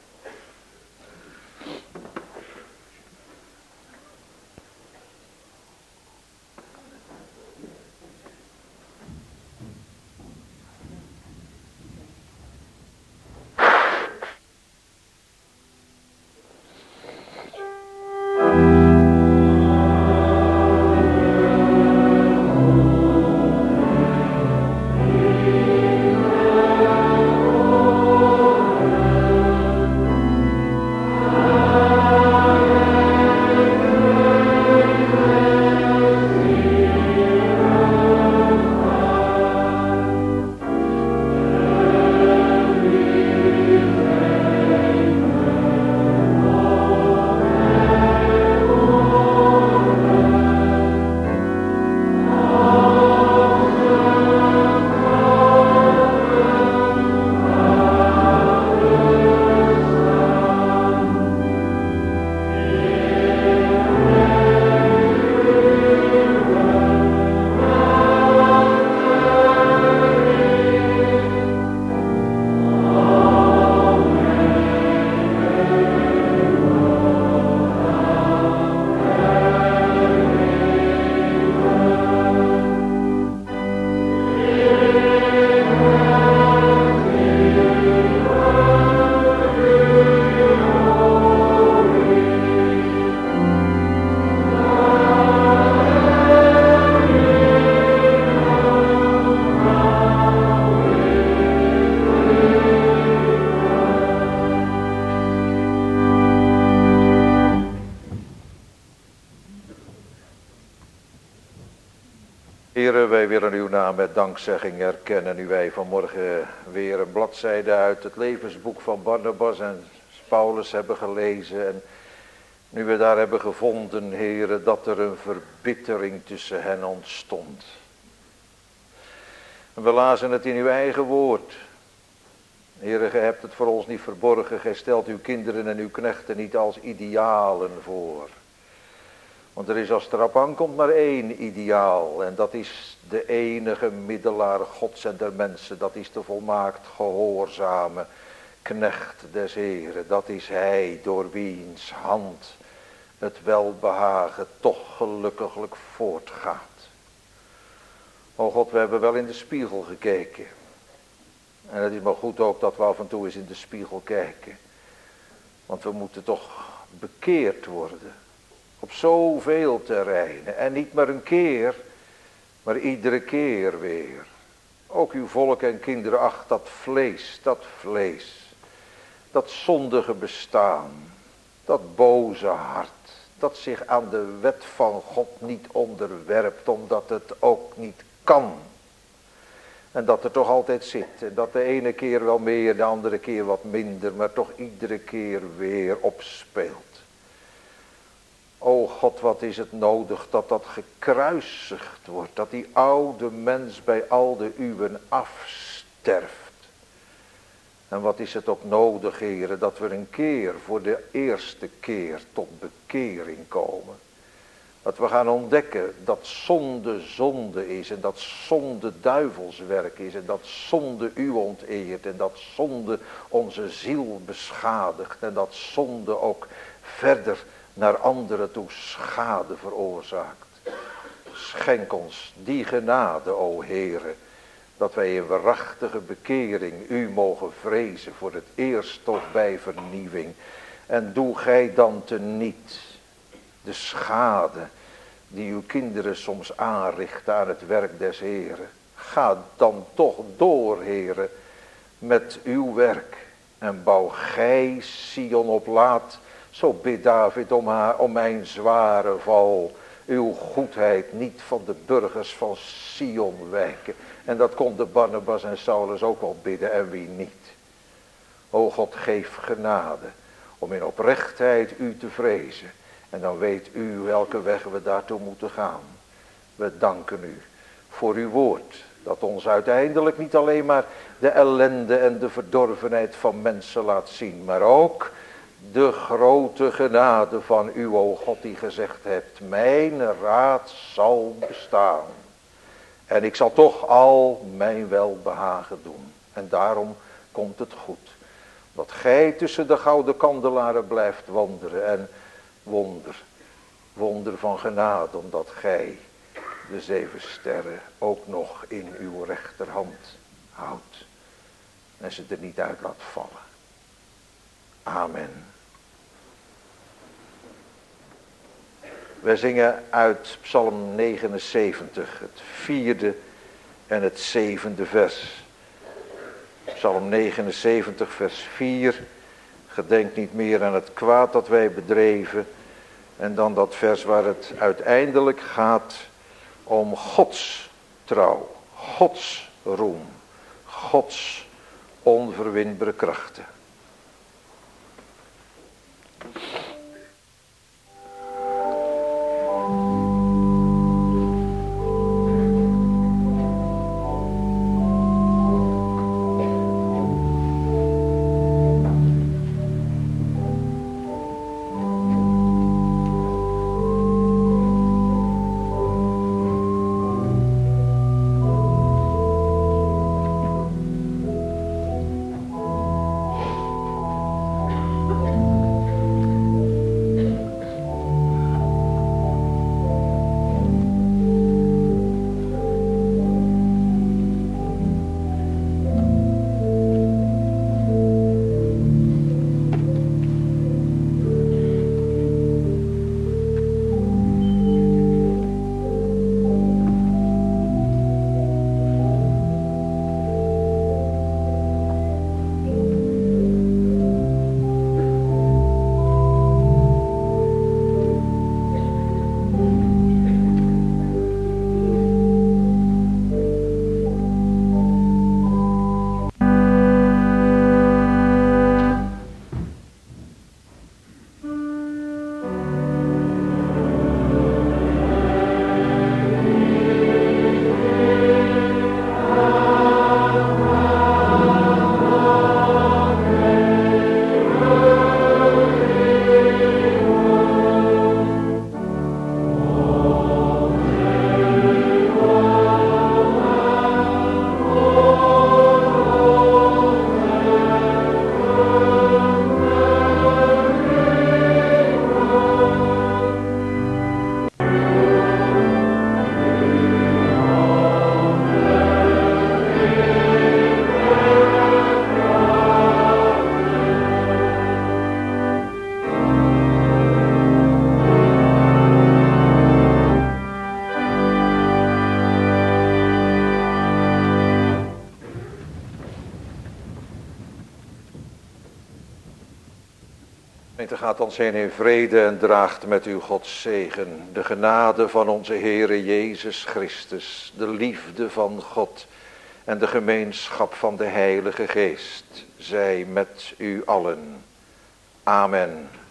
Speaker 1: Heren, wij willen uw naam met dankzegging erkennen, nu wij vanmorgen weer een bladzijde uit het levensboek van Barnabas en Paulus hebben gelezen. En nu we daar hebben gevonden, heren, dat er een verbittering tussen hen ontstond. En we lazen het in uw eigen woord. Heren, gij hebt het voor ons niet verborgen, gij stelt uw kinderen en uw knechten niet als idealen voor. Want er is als het erop aankomt maar één ideaal. En dat is de enige middelaar Gods en der mensen. Dat is de volmaakt gehoorzame knecht des Heren. Dat is hij door wiens hand het welbehagen toch gelukkiglijk voortgaat. O God, we hebben wel in de spiegel gekeken. En het is maar goed ook dat we af en toe eens in de spiegel kijken. Want we moeten toch bekeerd worden. Op zoveel terreinen. En niet maar een keer, maar iedere keer weer. Ook uw volk en kinderen, ach, dat vlees, dat vlees. Dat zondige bestaan. Dat boze hart. Dat zich aan de wet van God niet onderwerpt, omdat het ook niet kan. En dat er toch altijd zit. En dat de ene keer wel meer, de andere keer wat minder, maar toch iedere keer weer opspeelt. O God, wat is het nodig dat dat gekruisigd wordt. Dat die oude mens bij al de uwen afsterft. En wat is het ook nodig, heren, dat we een keer voor de eerste keer tot bekering komen. Dat we gaan ontdekken dat zonde zonde is en dat zonde duivelswerk is en dat zonde u onteert en dat zonde onze ziel beschadigt en dat zonde ook verder naar anderen toe schade veroorzaakt. schenk ons die genade, o Heere, dat wij in waarachtige bekering u mogen vrezen voor het eerst toch bij vernieuwing. En doe gij dan teniet de schade die uw kinderen soms aanrichten aan het werk des Heeren. Ga dan toch door, Heere, met uw werk. En bouw gij Sion op, laat, zo bidt David om, haar, om mijn zware val, uw goedheid niet van de burgers van Sion wijken. En dat konden Barnabas en Saulus ook wel bidden, en wie niet. O God, geef genade om in oprechtheid u te vrezen. En dan weet u welke weg we daartoe moeten gaan. We danken u voor uw woord, dat ons uiteindelijk niet alleen maar de ellende en de verdorvenheid van mensen laat zien, maar ook de grote genade van u, o God, die gezegd hebt, mijn raad zal bestaan. En ik zal toch al mijn welbehagen doen. En daarom komt het goed. Dat gij tussen de gouden kandelaren blijft wandelen. En wonder, wonder van genade, omdat gij de zeven sterren ook nog in uw rechterhand houdt. En ze er niet uit laat vallen. Amen. Wij zingen uit Psalm negenenzeventig, het vierde en het zevende vers. Psalm negenenzeventig, vers vier. Gedenk niet meer aan het kwaad dat wij bedreven. En dan dat vers waar het uiteindelijk gaat om Gods trouw, Gods roem, Gods onverwinbare krachten. Gaat ons heen in vrede en draagt met u Gods zegen, de genade van onze Heere Jezus Christus, de liefde van God en de gemeenschap van de Heilige Geest, zij met u allen. Amen.